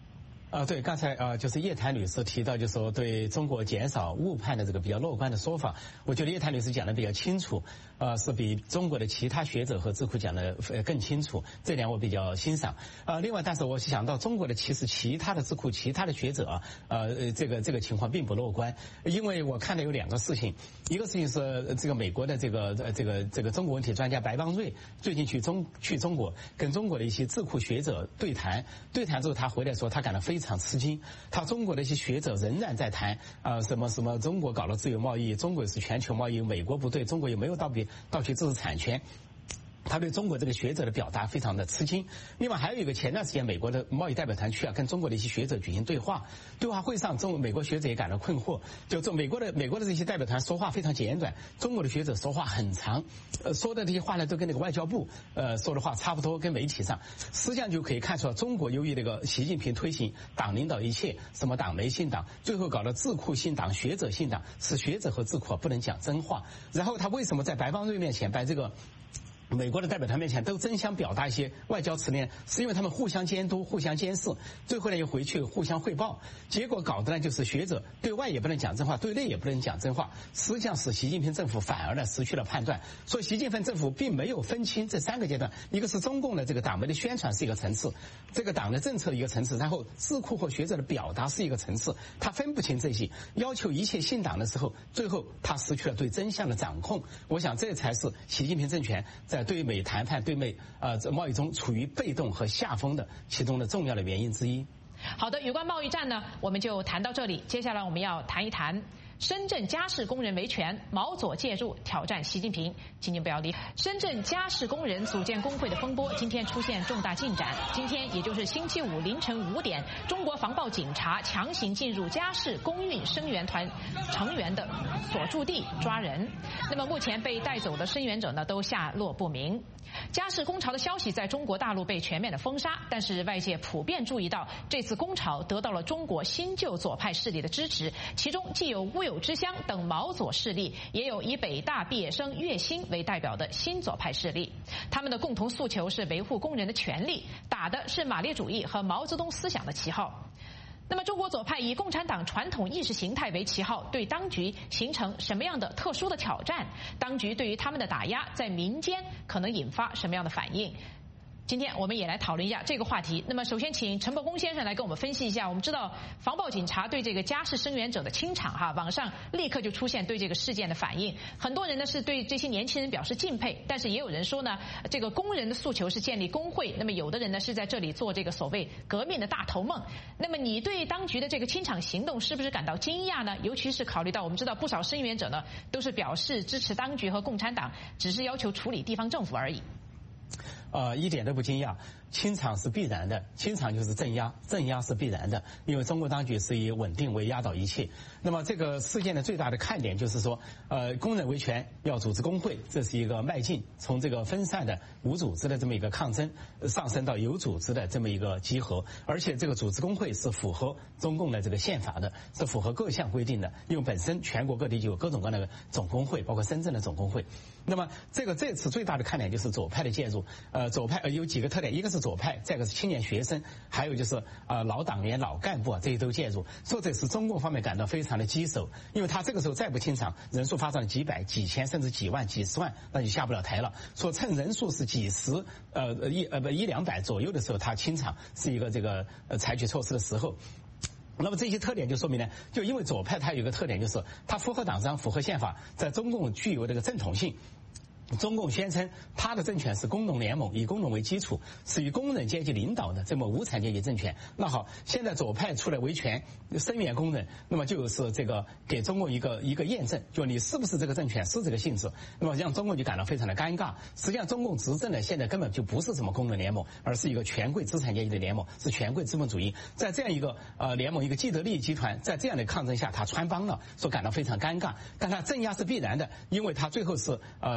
啊，对，刚才啊，就是叶檀女士提到，就是说对中国减少误判的这个比较乐观的说法，我觉得叶檀女士讲的比较清楚，呃，是比中国的其他学者和智库讲的更清楚，这点我比较欣赏。啊，另外，但是我想到中国的其实其他的智库、其他的学者啊，呃，这个这个情况并不乐观，因为我看到有两个事情，一个事情是这个美国的这个这个这个中国问题专家白邦瑞最近去中去中国跟中国的一些智库学者对谈，对谈之后他回来说他感到非常。非常吃惊，他中国的一些学者仍然在谈啊、呃、什么什么中国搞了自由贸易，中国是全球贸易，美国不对，中国有没有盗取盗取知识产权？他对中国这个学者的表达非常的吃惊。另外还有一个，前段时间美国的贸易代表团去啊，跟中国的一些学者举行对话，对话会上，中美国学者也感到困惑，就这美国的美国的这些代表团说话非常简短，中国的学者说话很长，呃，说的这些话呢都跟那个外交部呃说的话差不多，跟媒体上，实际上就可以看出来，中国由于这个习近平推行党领导一切，什么党媒信党，最后搞了智库信党、学者信党，使学者和智库不能讲真话。然后他为什么在白邦瑞面前，在这个美国的代表团面前都争相表达一些外交词呢，是因为他们互相监督、互相监视，最后呢又回去互相汇报，结果搞得呢就是学者对外也不能讲真话，对内也不能讲真话，实际上使习近平政府反而呢失去了判断。所以习近平政府并没有分清这三个阶段，一个是中共的这个党媒的宣传是一个层次，这个党的政策一个层次，然后智库和学者的表达是一个层次，他分不清这些，要求一切信党的时候，最后他失去了对真相的掌控。我想这才是习近平政权在对美谈判、对美呃贸易中处于被动和下风的其中的重要的原因之一。 好的，有关贸易战呢，我们就谈到这里。接下来我们要谈一谈深圳家事工人维权，毛左介入挑战习近平，请您不要离。深圳家事工人组建工会的风波今天出现重大进展。今天也就是星期五凌晨五点，中国防暴警察强行进入家事公运声援团成员的所驻地抓人。那么目前被带走的声援者呢，都下落不明。家事工潮的消息在中国大陆被全面的封杀，但是外界普遍注意到，这次工潮得到了中国新旧左派势力的支持，其中既有乌有之乡等毛左势力，也有以北大毕业生岳鑫为代表的新左派势力。他们的共同诉求是维护工人的权利，打的是马列主义和毛泽东思想的旗号。那么中国左派以共产党传统意识形态为旗号，对当局形成什么样的特殊的挑战？当局对于他们的打压在民间可能引发什么样的反应？今天我们也来讨论一下这个话题。那么首先请陈伯公先生来跟我们分析一下。我们知道防暴警察对这个家事声援者的清场哈，网上立刻就出现对这个事件的反应。很多人呢是对这些年轻人表示敬佩，但是也有人说呢，这个工人的诉求是建立工会，那么有的人呢是在这里做这个所谓革命的大头梦。那么你对当局的这个清场行动是不是感到惊讶呢？尤其是考虑到我们知道不少声援者呢都是表示支持当局和共产党，只是要求处理地方政府而已。 呃，一点都不惊讶，清场是必然的，清场就是镇压，镇压是必然的，因为中国当局是以稳定为压倒一切。那么这个事件的最大的看点就是说，呃，工人维权要组织工会，这是一个迈进，从这个分散的无组织的这么一个抗争，上升到有组织的这么一个集合，而且这个组织工会是符合中共的这个宪法的，是符合各项规定的，因为本身全国各地就有各种各样的总工会，包括深圳的总工会。那么这个这次最大的看点就是左派的介入，呃，左派有几个特点，一个是左派，再一个是青年学生，还有就是呃老党员、老干部啊，这些都介入，说这是中共方面感到非常的棘手，因为他这个时候再不清场，人数发展了几百、几千甚至几万、几十万，那就下不了台了。说趁人数是几十呃一呃不一两百左右的时候，他清场是一个这个呃采取措施的时候。那么这些特点就说明呢，就因为左派它有一个特点，就是它符合党章、符合宪法，在中共具有这个正统性。中共宣称他的政权是工农联盟，以工农为基础，是以工人阶级领导的这么无产阶级政权。那好，现在左派出来维权声援工人，那么就是这个给中共一个一个验证，就你是不是这个政权，是这个性质，那么让中共就感到非常的尴尬。实际上中共执政呢，现在根本就不是什么工人联盟，而是一个权贵资产阶级的联盟，是权贵资本主义。在这样一个呃联盟，一个既得利益集团在这样的抗争下，他穿帮了，所感到非常尴尬。但他镇压是必然的，因为他最后是呃回到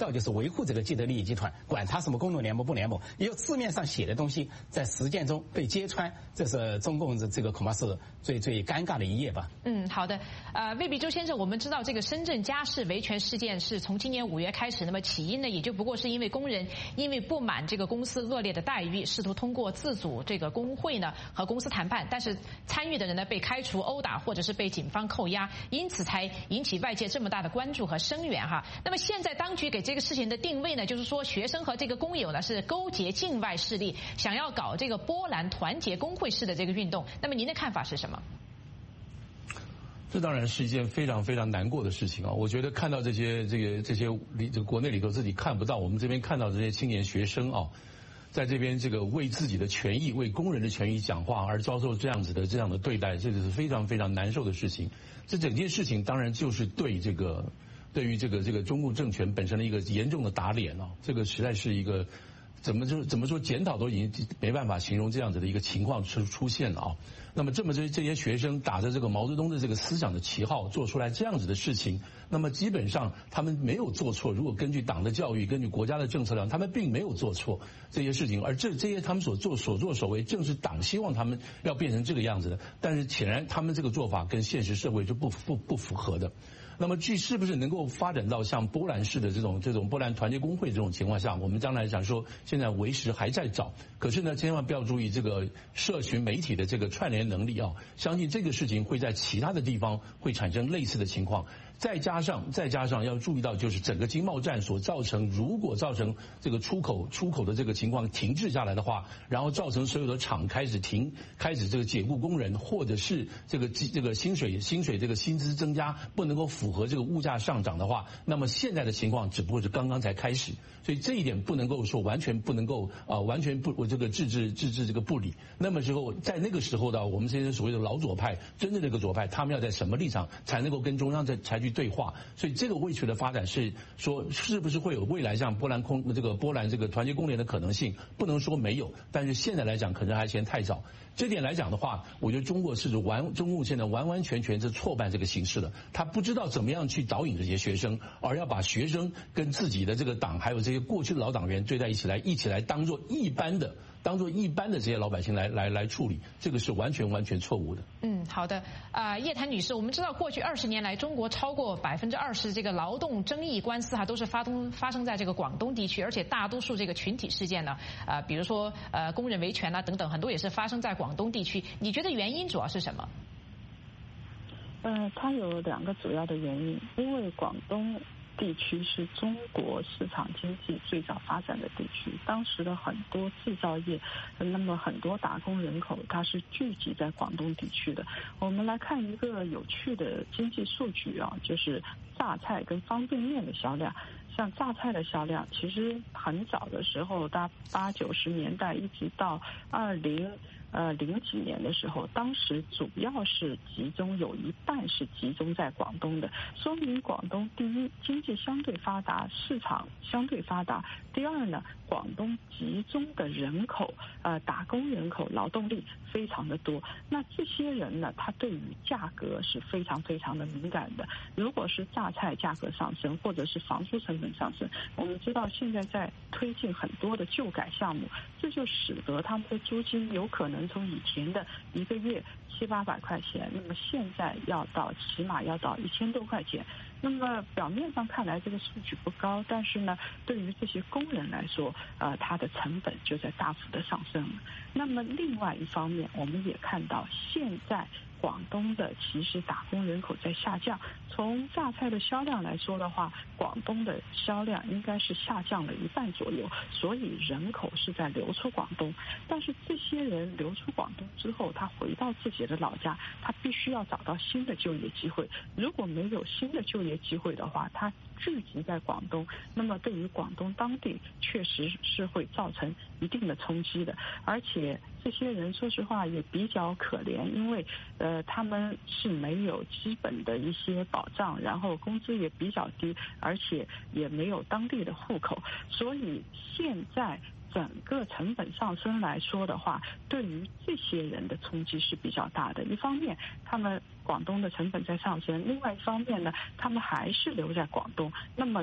道就是维护这个既得利益集团，管他什么工农联盟不联盟，也有字面上写的东西在实践中被揭穿，这是中共这这个恐怕是最最尴尬的一页吧。 嗯，好的。呃，魏必周先生，我们知道这个深圳家事维权事件是从今年五月开始，那么起因呢，也就不过是因为工人因为不满这个公司恶劣的待遇，试图通过自组这个工会呢和公司谈判，但是参与的人呢被开除、殴打或者是被警方扣押，因此才引起外界这么大的关注和声援哈。那么现在当局给这个事情的定位呢，就是说学生和这个工友呢是勾结境外势力，想要搞这个波兰团结工会式的这个运动。那么您的看法是什么？ 这当然是一件非常非常难过的事情啊！我觉得看到这些这个这些里这个国内里头自己看不到，我们这边看到这些青年学生啊，在这边这个为自己的权益、为工人的权益讲话，而遭受这样子的这样的对待，这个是非常非常难受的事情。这整件事情当然就是对这个对于这个这个中共政权本身的一个严重的打脸啊！这个实在是一个怎么就怎么说检讨都已经没办法形容这样子的一个情况出出现了啊！那么这么这这些学生打着这个毛泽东的这个思想的旗号做出来这样子的事情，那么基本上他们没有做错。如果根据党的教育，根据国家的政策上，他们并没有做错这些事情，而这这些他们所做所作所为，正是党希望他们要变成这个样子的。但是显然他们这个做法跟现实社会是不不不符合的。那么这是不是能够发展到像波兰式的这种这种波兰团结工会这种情况下，我们将来讲说现在为时还在早。可是呢，千万不要注意这个社群媒体的这个串联能力啊，相信这个事情会在其他的地方会产生类似的情况。再加上再加上要注意到，就是整个经贸战所造成，如果造成这个出口出口的这个情况停滞下来的话，然后造成所有的厂开始停，开始这个解雇工人，或者是这个这个薪水薪水这个薪资增加不能够符合这个物价上涨的话，那么现在的情况只不过是刚刚才开始，所以这一点不能够说完全不能够啊、呃、完全不我这个置之置之这个不理。那么时候在那个时候的我们这些所谓的老左派，真正这个左派，他们要在什么立场才能够跟中央在采取对话？所以这个未来的发展是说，是不是会有未来像波兰空这个波兰这个团结工联的可能性？不能说没有，但是现在来讲可能还嫌太早。这点来讲的话，我觉得中国是完中共现在完完全全是挫败这个形势的，他不知道怎么样去导引这些学生，而要把学生跟自己的这个党还有这些过去的老党员对在一起来，一起来当做一般的。当做一般的这些老百姓来来来处理，这个是完全完全错误的。 嗯，好的。啊、呃，叶檀女士，我们知道过去二十年来，中国超过百分之二十这个劳动争议官司哈，都是发东发生在这个广东地区，而且大多数这个群体事件呢，呃，比如说呃工人维权啊等等，很多也是发生在广东地区。你觉得原因主要是什么？ 呃，它有两个主要的原因，因为广东地区是中国市场经济最早发展的地区，当时的很多制造业，那么很多打工人口它是聚集在广东地区的。我们来看一个有趣的经济数据啊，就是榨菜跟方便面的销量。像榨菜的销量，其实很早的时候，大八九十年代一直到二零呃零几年的时候，当时主要是集中有一半是集中在广东的，说明广东第一经济相对发达，市场相对发达；第二呢，广东集中的人口呃打工人口劳动力非常的多。那这些人呢，他对于价格是非常非常的敏感的。如果是榨菜价格上升，或者是房租成本上升，我们知道现在在推进很多的旧改项目，这就使得他们的租金有可能从以前的一个月七八百块钱，那么现在要到起码要到一千多块钱。那么表面上看来这个数据不高，但是呢，对于这些工人来说，呃，它的成本就在大幅的上升了。那么另外一方面，我们也看到现在广东的其实打工人口在下降。从榨菜的销量来说的话，广东的销量应该是下降了一半左右，所以人口是在流出广东。但是这些人流出广东之后，他回到自己的老家，他必须要找到新的就业机会。如果没有新的就业机会的话，他聚集在广东，那么对于广东当地确实是会造成一定的冲击的。而且这些人说实话也比较可怜，因为呃他们是没有基本的一些保障，然后工资也比较低，而且也没有当地的户口，所以现在整个成本上升来说的话，对于这些人的冲击是比较大的。一方面他们广东的成本在上升，另外一方面呢，他们还是留在广东，那么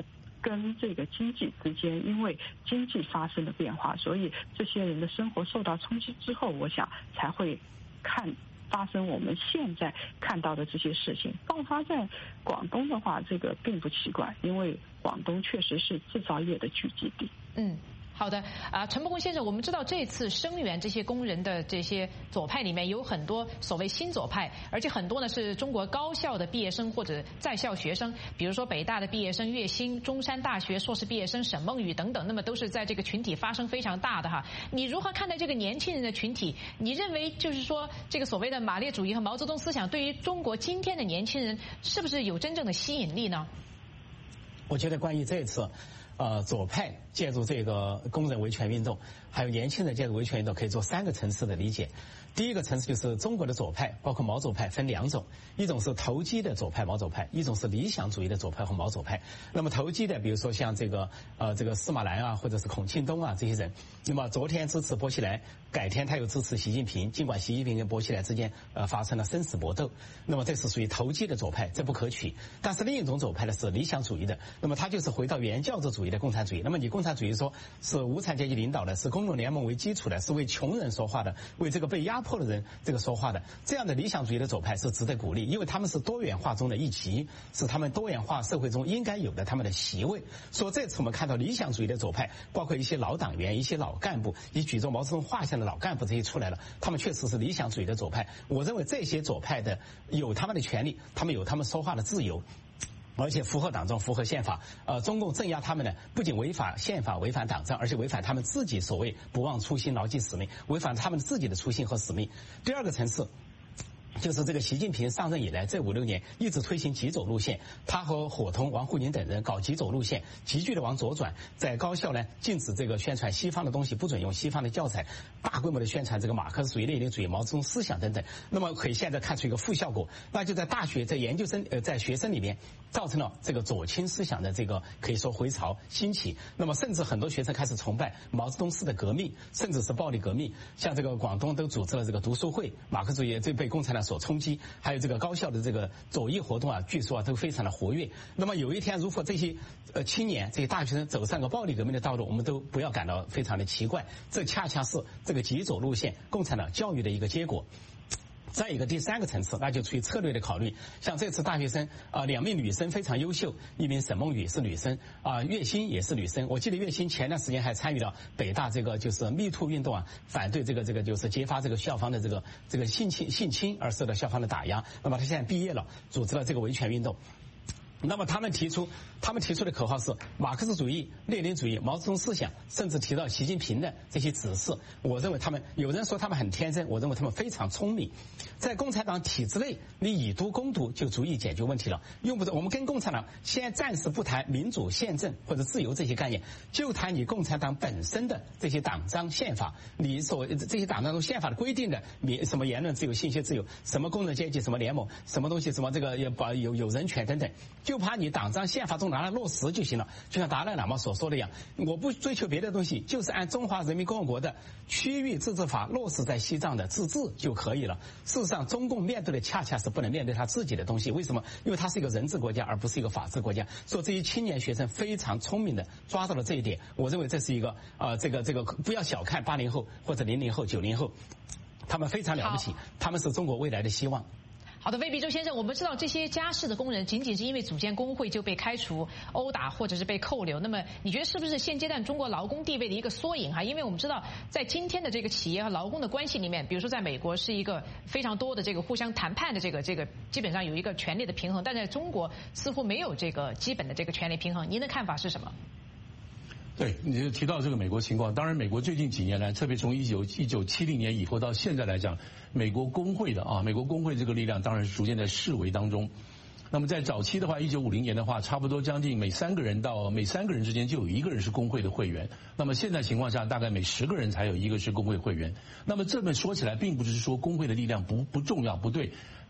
跟这个经济之间，因为经济发生了变化，所以这些人的生活受到冲击之后，我想才会看发生我们现在看到的这些事情。爆发在广东的话，这个并不奇怪，因为广东确实是制造业的聚集地。 嗯。好的啊，陈伯公先生，我们知道这次声援这些工人的这些左派里面有很多所谓新左派，而且很多呢是中国高校的毕业生或者在校学生，比如说北大的毕业生岳兴，中山大学硕士毕业生沈梦雨等等，那么都是在这个群体发生非常大的哈。你如何看待这个年轻人的群体？你认为就是说这个所谓的马列主义和毛泽东思想对于中国今天的年轻人是不是有真正的吸引力呢？ 我觉得关于这次呃，左派介入这个工人维权运动，还有年轻人介入维权运动，可以做三个层次的理解。第一个层次就是中国的左派，包括毛左派分两种，一种是投机的左派毛左派，一种是理想主义的左派和毛左派。那么投机的，比如说像这个呃这个司马南啊，或者是孔庆东啊这些人，那么昨天支持薄熙来，改天他又支持习近平，尽管习近平跟薄熙来之间呃发生了生死搏斗，那么这是属于投机的左派，这不可取。但是另一种左派呢是理想主义的，那么他就是回到原教旨主义的共产主义。那么你共产主义说是无产阶级领导的，是工农联盟为基础的，是为穷人说话的，为这个被压迫的人这个说话的，这样的理想主义的左派是值得鼓励，因为他们是多元化中的一极，是他们多元化社会中应该有的他们的席位。所以这次我们看到理想主义的左派，包括一些老党员、一些老干部，以举着毛泽东画像的老干部这些出来了，他们确实是理想主义的左派。我认为这些左派的有他们的权利，他们有他们说话的自由，而且符合党章，符合宪法。呃，中共镇压他们呢，不仅违反宪法、违反党章，而且违反他们自己所谓不忘初心、牢记使命，违反他们自己的初心和使命。第二个层次，就是这个习近平上任以来这五六年一直推行极左路线，他和伙同王沪宁等人搞极左路线，急剧的往左转，在高校呢禁止这个宣传西方的东西，不准用西方的教材，大规模的宣传这个马克思主义、列宁主义、毛泽东思想等等。那么可以现在看出一个负效果，那就在大学、在研究生、呃在学生里面造成了这个左倾思想的这个可以说回潮兴起。那么甚至很多学生开始崇拜毛泽东式的革命，甚至是暴力革命。像这个广东都组织了这个读书会，马克思主义这被共产党所冲击，还有这个高校的这个左翼活动啊，据说啊都非常的活跃。那么有一天，如果这些呃青年、这些大学生走上个暴力革命的道路，我们都不要感到非常的奇怪，这恰恰是这个极左路线共产党教育的一个结果。再一个第三个层次，那就出于策略的考虑。像这次大学生啊、呃，两名女生非常优秀，一名沈梦雨是女生啊、呃，岳欣也是女生。我记得岳欣前段时间还参与了北大这个就是 Me Too 运动啊，反对这个这个就是揭发这个校方的这个这个性侵性侵而受到校方的打压。那么他现在毕业了，组织了这个维权运动。那么他们提出，他们提出的口号是马克思主义、列宁主义、毛泽东思想，甚至提到习近平的这些指示。我认为他们，有人说他们很天真，我认为他们非常聪明。在共产党体制内，你以毒攻毒就足以解决问题了。用不着我们跟共产党先暂时不谈民主、宪政或者自由这些概念，就谈你共产党本身的这些党章、宪法，你所这些党章中宪法的规定的，你什么言论自由、信息自由，什么工人阶级、什么联盟，什么东西，什么这个有保有有人权等等。就怕你党章宪法中拿来落实就行了，就像达赖喇嘛所说的一样，我不追求别的东西，就是按中华人民共和国的区域自治法落实在西藏的自治就可以了。事实上，中共面对的恰恰是不能面对他自己的东西。为什么？因为他是一个人治国家，而不是一个法治国家。所以这些青年学生非常聪明的抓到了这一点。我认为这是一个啊、呃，这个这个不要小看八零后或者零零后、九零后，他们非常了不起，他们是中国未来的希望。 好的，魏必洲先生，我们知道这些家事的工人仅仅是因为组建工会就被开除、殴打或者是被扣留，那么你觉得是不是现阶段中国劳工地位的一个缩影哈？因为我们知道在今天的这个企业和劳工的关系里面，比如说在美国是一个非常多的这个互相谈判的这个这个基本上有一个权力的平衡，但在中国似乎没有这个基本的这个权力平衡，您的看法是什么？ 对，你就提到这个美国情况，当然美国最近几年来，特别从一九一九七零年以后到现在来讲，美国工会的啊，美国工会这个力量当然是逐渐在式微当中。那么在早期的话，一九五零年的话，差不多将近每三个人到每三个人之间就有一个人是工会的会员。那么现在情况下，大概每十个人才有一个是工会会员。那么这么说起来，并不是说工会的力量不不重要不对。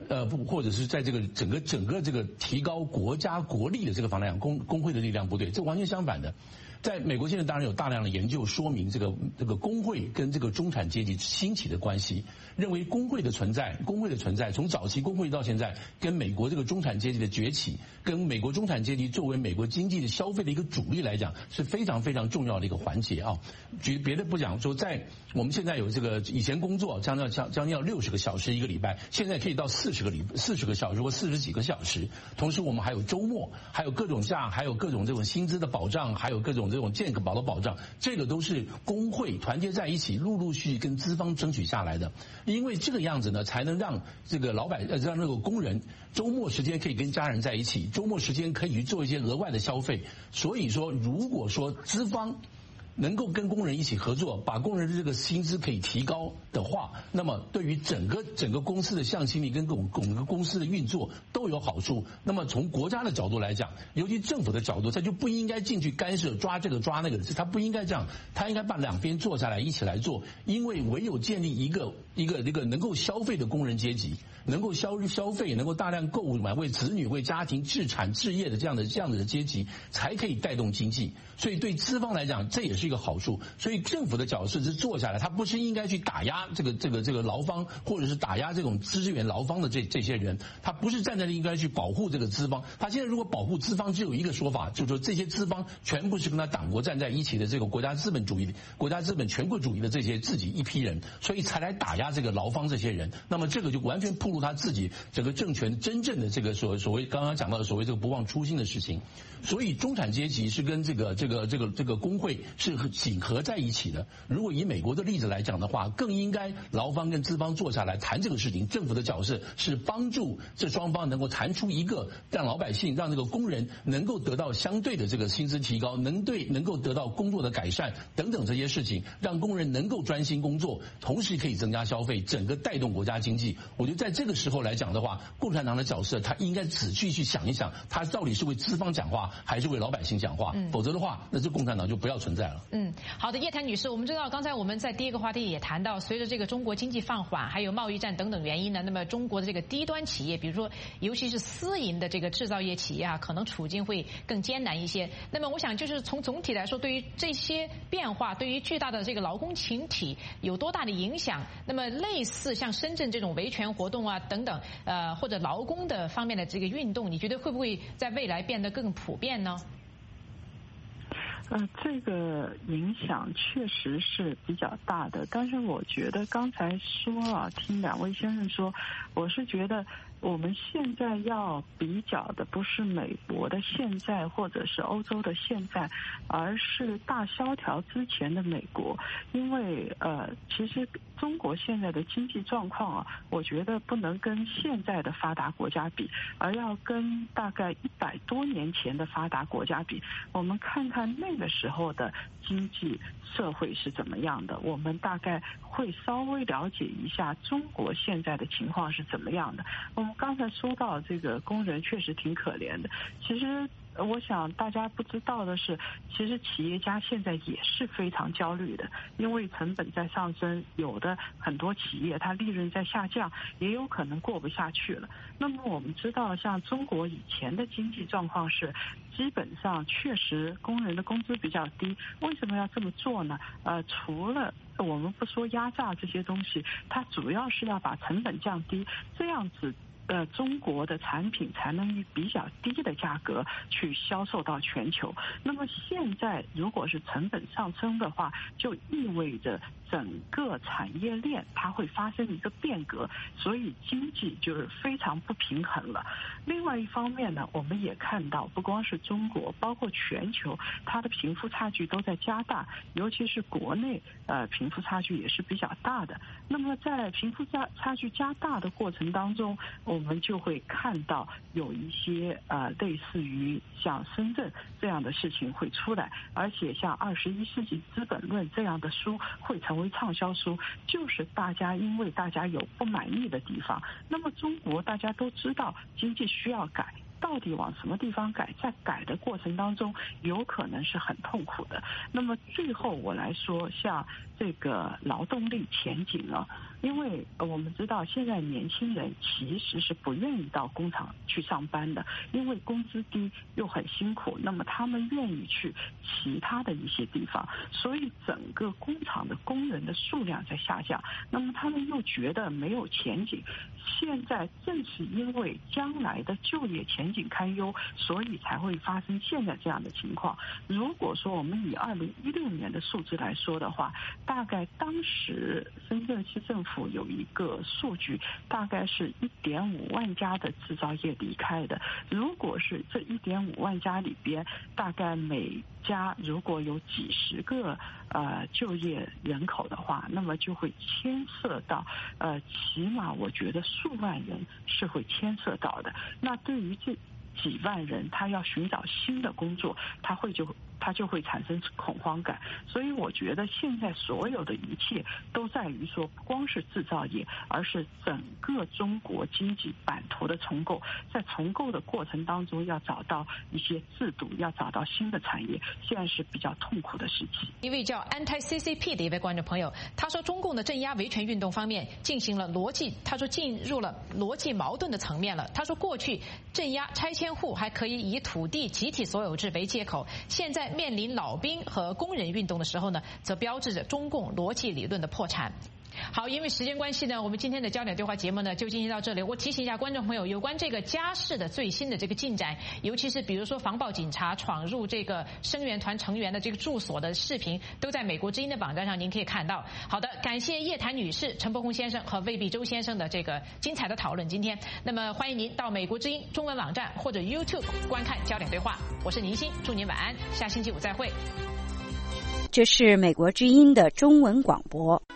呃，不，或者是在这个整个整个这个提高国家国力的这个方向，工工会的力量不对，这完全相反的。在美国现在当然有大量的研究说明这个这个工会跟这个中产阶级兴起的关系，认为工会的存在，工会的存在从早期工会到现在，跟美国这个中产阶级的崛起，跟美国中产阶级作为美国经济的消费的一个主力来讲，是非常非常重要的一个环节啊。举别的不讲，说在我们现在有这个以前工作将要将将要六十个小时一个礼拜，现在可以到四十个礼四十个小时或四十几个小时，同时我们还有周末，还有各种假，还有各种这种薪资的保障，还有各种这种健保的保障，这个都是工会团结在一起，陆陆续续跟资方争取下来的。因为这个样子呢，才能让这个老百呃让那个工人周末时间可以跟家人在一起，周末时间可以去做一些额外的消费。所以说，如果说资方能够跟工人一起合作，把工人的这个薪资可以提高的话，那么对于整个整个公司的向心力跟整整个公司的运作都有好处。那么从国家的角度来讲，尤其政府的角度，他就不应该进去干涉抓这个抓那个，他不应该这样，他应该把两边坐下来一起来做。因为唯有建立一个一个一个能够消费的工人阶级，能够消消费，能够大量购买，为子女为家庭置产置业的这样的这样的阶级，才可以带动经济。所以对资方来讲，这也是一个好处。所以政府的角色是坐下来，他不是应该去打压这个这个这个劳方，或者是打压这种支援劳方的这这些人，他不是站在那应该去保护这个资方。他现在如果保护资方，只有一个说法，就是说这些资方全部是跟他党国站在一起的这个国家资本主义、国家资本全国主义的这些自己一批人，所以才来打压这个劳方这些人。那么这个就完全暴露他自己整个政权真正的这个所所谓刚刚讲到的所谓这个不忘初心的事情。所以中产阶级是跟这个这个这个这个工会是紧合在一起的。如果以美国的例子来讲的话，更应该劳方跟资方坐下来谈这个事情。政府的角色是帮助这双方能够谈出一个让老百姓、让这个工人能够得到相对的这个薪资提高，能对能够得到工作的改善等等这些事情，让工人能够专心工作，同时可以增加消费，整个带动国家经济。我觉得在这个时候来讲的话，共产党的角色他应该仔细去想一想，他到底是为资方讲话还是为老百姓讲话？嗯、否则的话，那这共产党就不要存在了。 嗯，好的，叶檀女士，我们知道刚才我们在第一个话题也谈到，随着这个中国经济放缓，还有贸易战等等原因呢，那么中国的这个低端企业，比如说尤其是私营的这个制造业企业啊，可能处境会更艰难一些。那么我想就是从总体来说，对于这些变化，对于巨大的这个劳工群体有多大的影响？那么类似像深圳这种维权活动啊等等，呃，或者劳工的方面的这个运动，你觉得会不会在未来变得更普遍呢？ 呃，这个影响确实是比较大的，但是我觉得刚才说啊，听两位先生说，我是觉得我们现在要比较的不是美国的现在或者是欧洲的现在，而是大萧条之前的美国。因为呃，其实中国现在的经济状况啊，我觉得不能跟现在的发达国家比，而要跟大概一百多年前的发达国家比。我们看看那个时候的经济社会是怎么样的，我们大概会稍微了解一下中国现在的情况是怎么样的。我们刚才说到这个工人确实挺可怜的，其实我想大家不知道的是，其实企业家现在也是非常焦虑的，因为成本在上升，有的很多企业它利润在下降，也有可能过不下去了。那么我们知道，像中国以前的经济状况是，基本上确实工人的工资比较低。为什么要这么做呢？呃，除了我们不说压榨这些东西，它主要是要把成本降低，这样子呃，中国的产品才能以比较低的价格去销售到全球。那么现在如果是成本上升的话，就意味着整个产业链它会发生一个变革，所以经济就是非常不平衡了。另外一方面呢，我们也看到不光是中国，包括全球，它的贫富差距都在加大，尤其是国内呃贫富差距也是比较大的。那么在贫富差差距加大的过程当中，我们就会看到有一些呃类似于像深圳这样的事情会出来，而且像《二十一世纪资本论》这样的书会成为畅销书，就是大家因为大家有不满意的地方。那么中国大家都知道经济需要改， 到底往什么地方改，在改的过程当中有可能是很痛苦的。那么最后我来说，像这个劳动力前景呢，因为我们知道现在年轻人其实是不愿意到工厂去上班的，因为工资低又很辛苦，那么他们愿意去其他的一些地方，所以整个工厂的工人的数量在下降，那么他们又觉得没有前景。现在正是因为将来的就业前景堪忧，所以才会发生现在这样的情况。如果说我们以二零一六年的数字来说的话，大概当时深圳市政府有一个数据，大概是一点五万家的制造业离开的。如果是这一点五万家里边，大概每家如果有几十个呃就业人口的话，那么就会牵涉到呃起码我觉得数万人是会牵涉到的。那对于这几万人，他要寻找新的工作，他会就他就会产生恐慌感。所以我觉得现在所有的一切都在于说，不光是制造业，而是整个中国经济版图的重构。在重构的过程当中，要找到一些制度，要找到新的产业，现在是比较痛苦的时期。 一位叫 Anti C C P 的一位观众朋友，他说中共的镇压维权运动方面进行了逻辑，他说进入了逻辑矛盾的层面了。他说过去镇压拆迁户还可以以土地集体所有制为借口，现在面临老兵和工人运动的时候呢，则标志着中共逻辑理论的破产。好，因为时间关系呢，我们今天的焦点对话节目呢就进行到这里。我提醒一下观众朋友，有关这个家事的最新的这个进展，尤其是比如说防暴警察闯入这个声援团成员的这个住所的视频，都在美国之音的网站上您可以看到。好的，感谢叶檀女士、陈伯宏先生和魏必周先生的这个精彩的讨论。今天，那么欢迎您到美国之音中文网站或者 YouTube 观看焦点对话。我是倪欣，祝您晚安，下星期五再会。 这是美国之音的中文广播。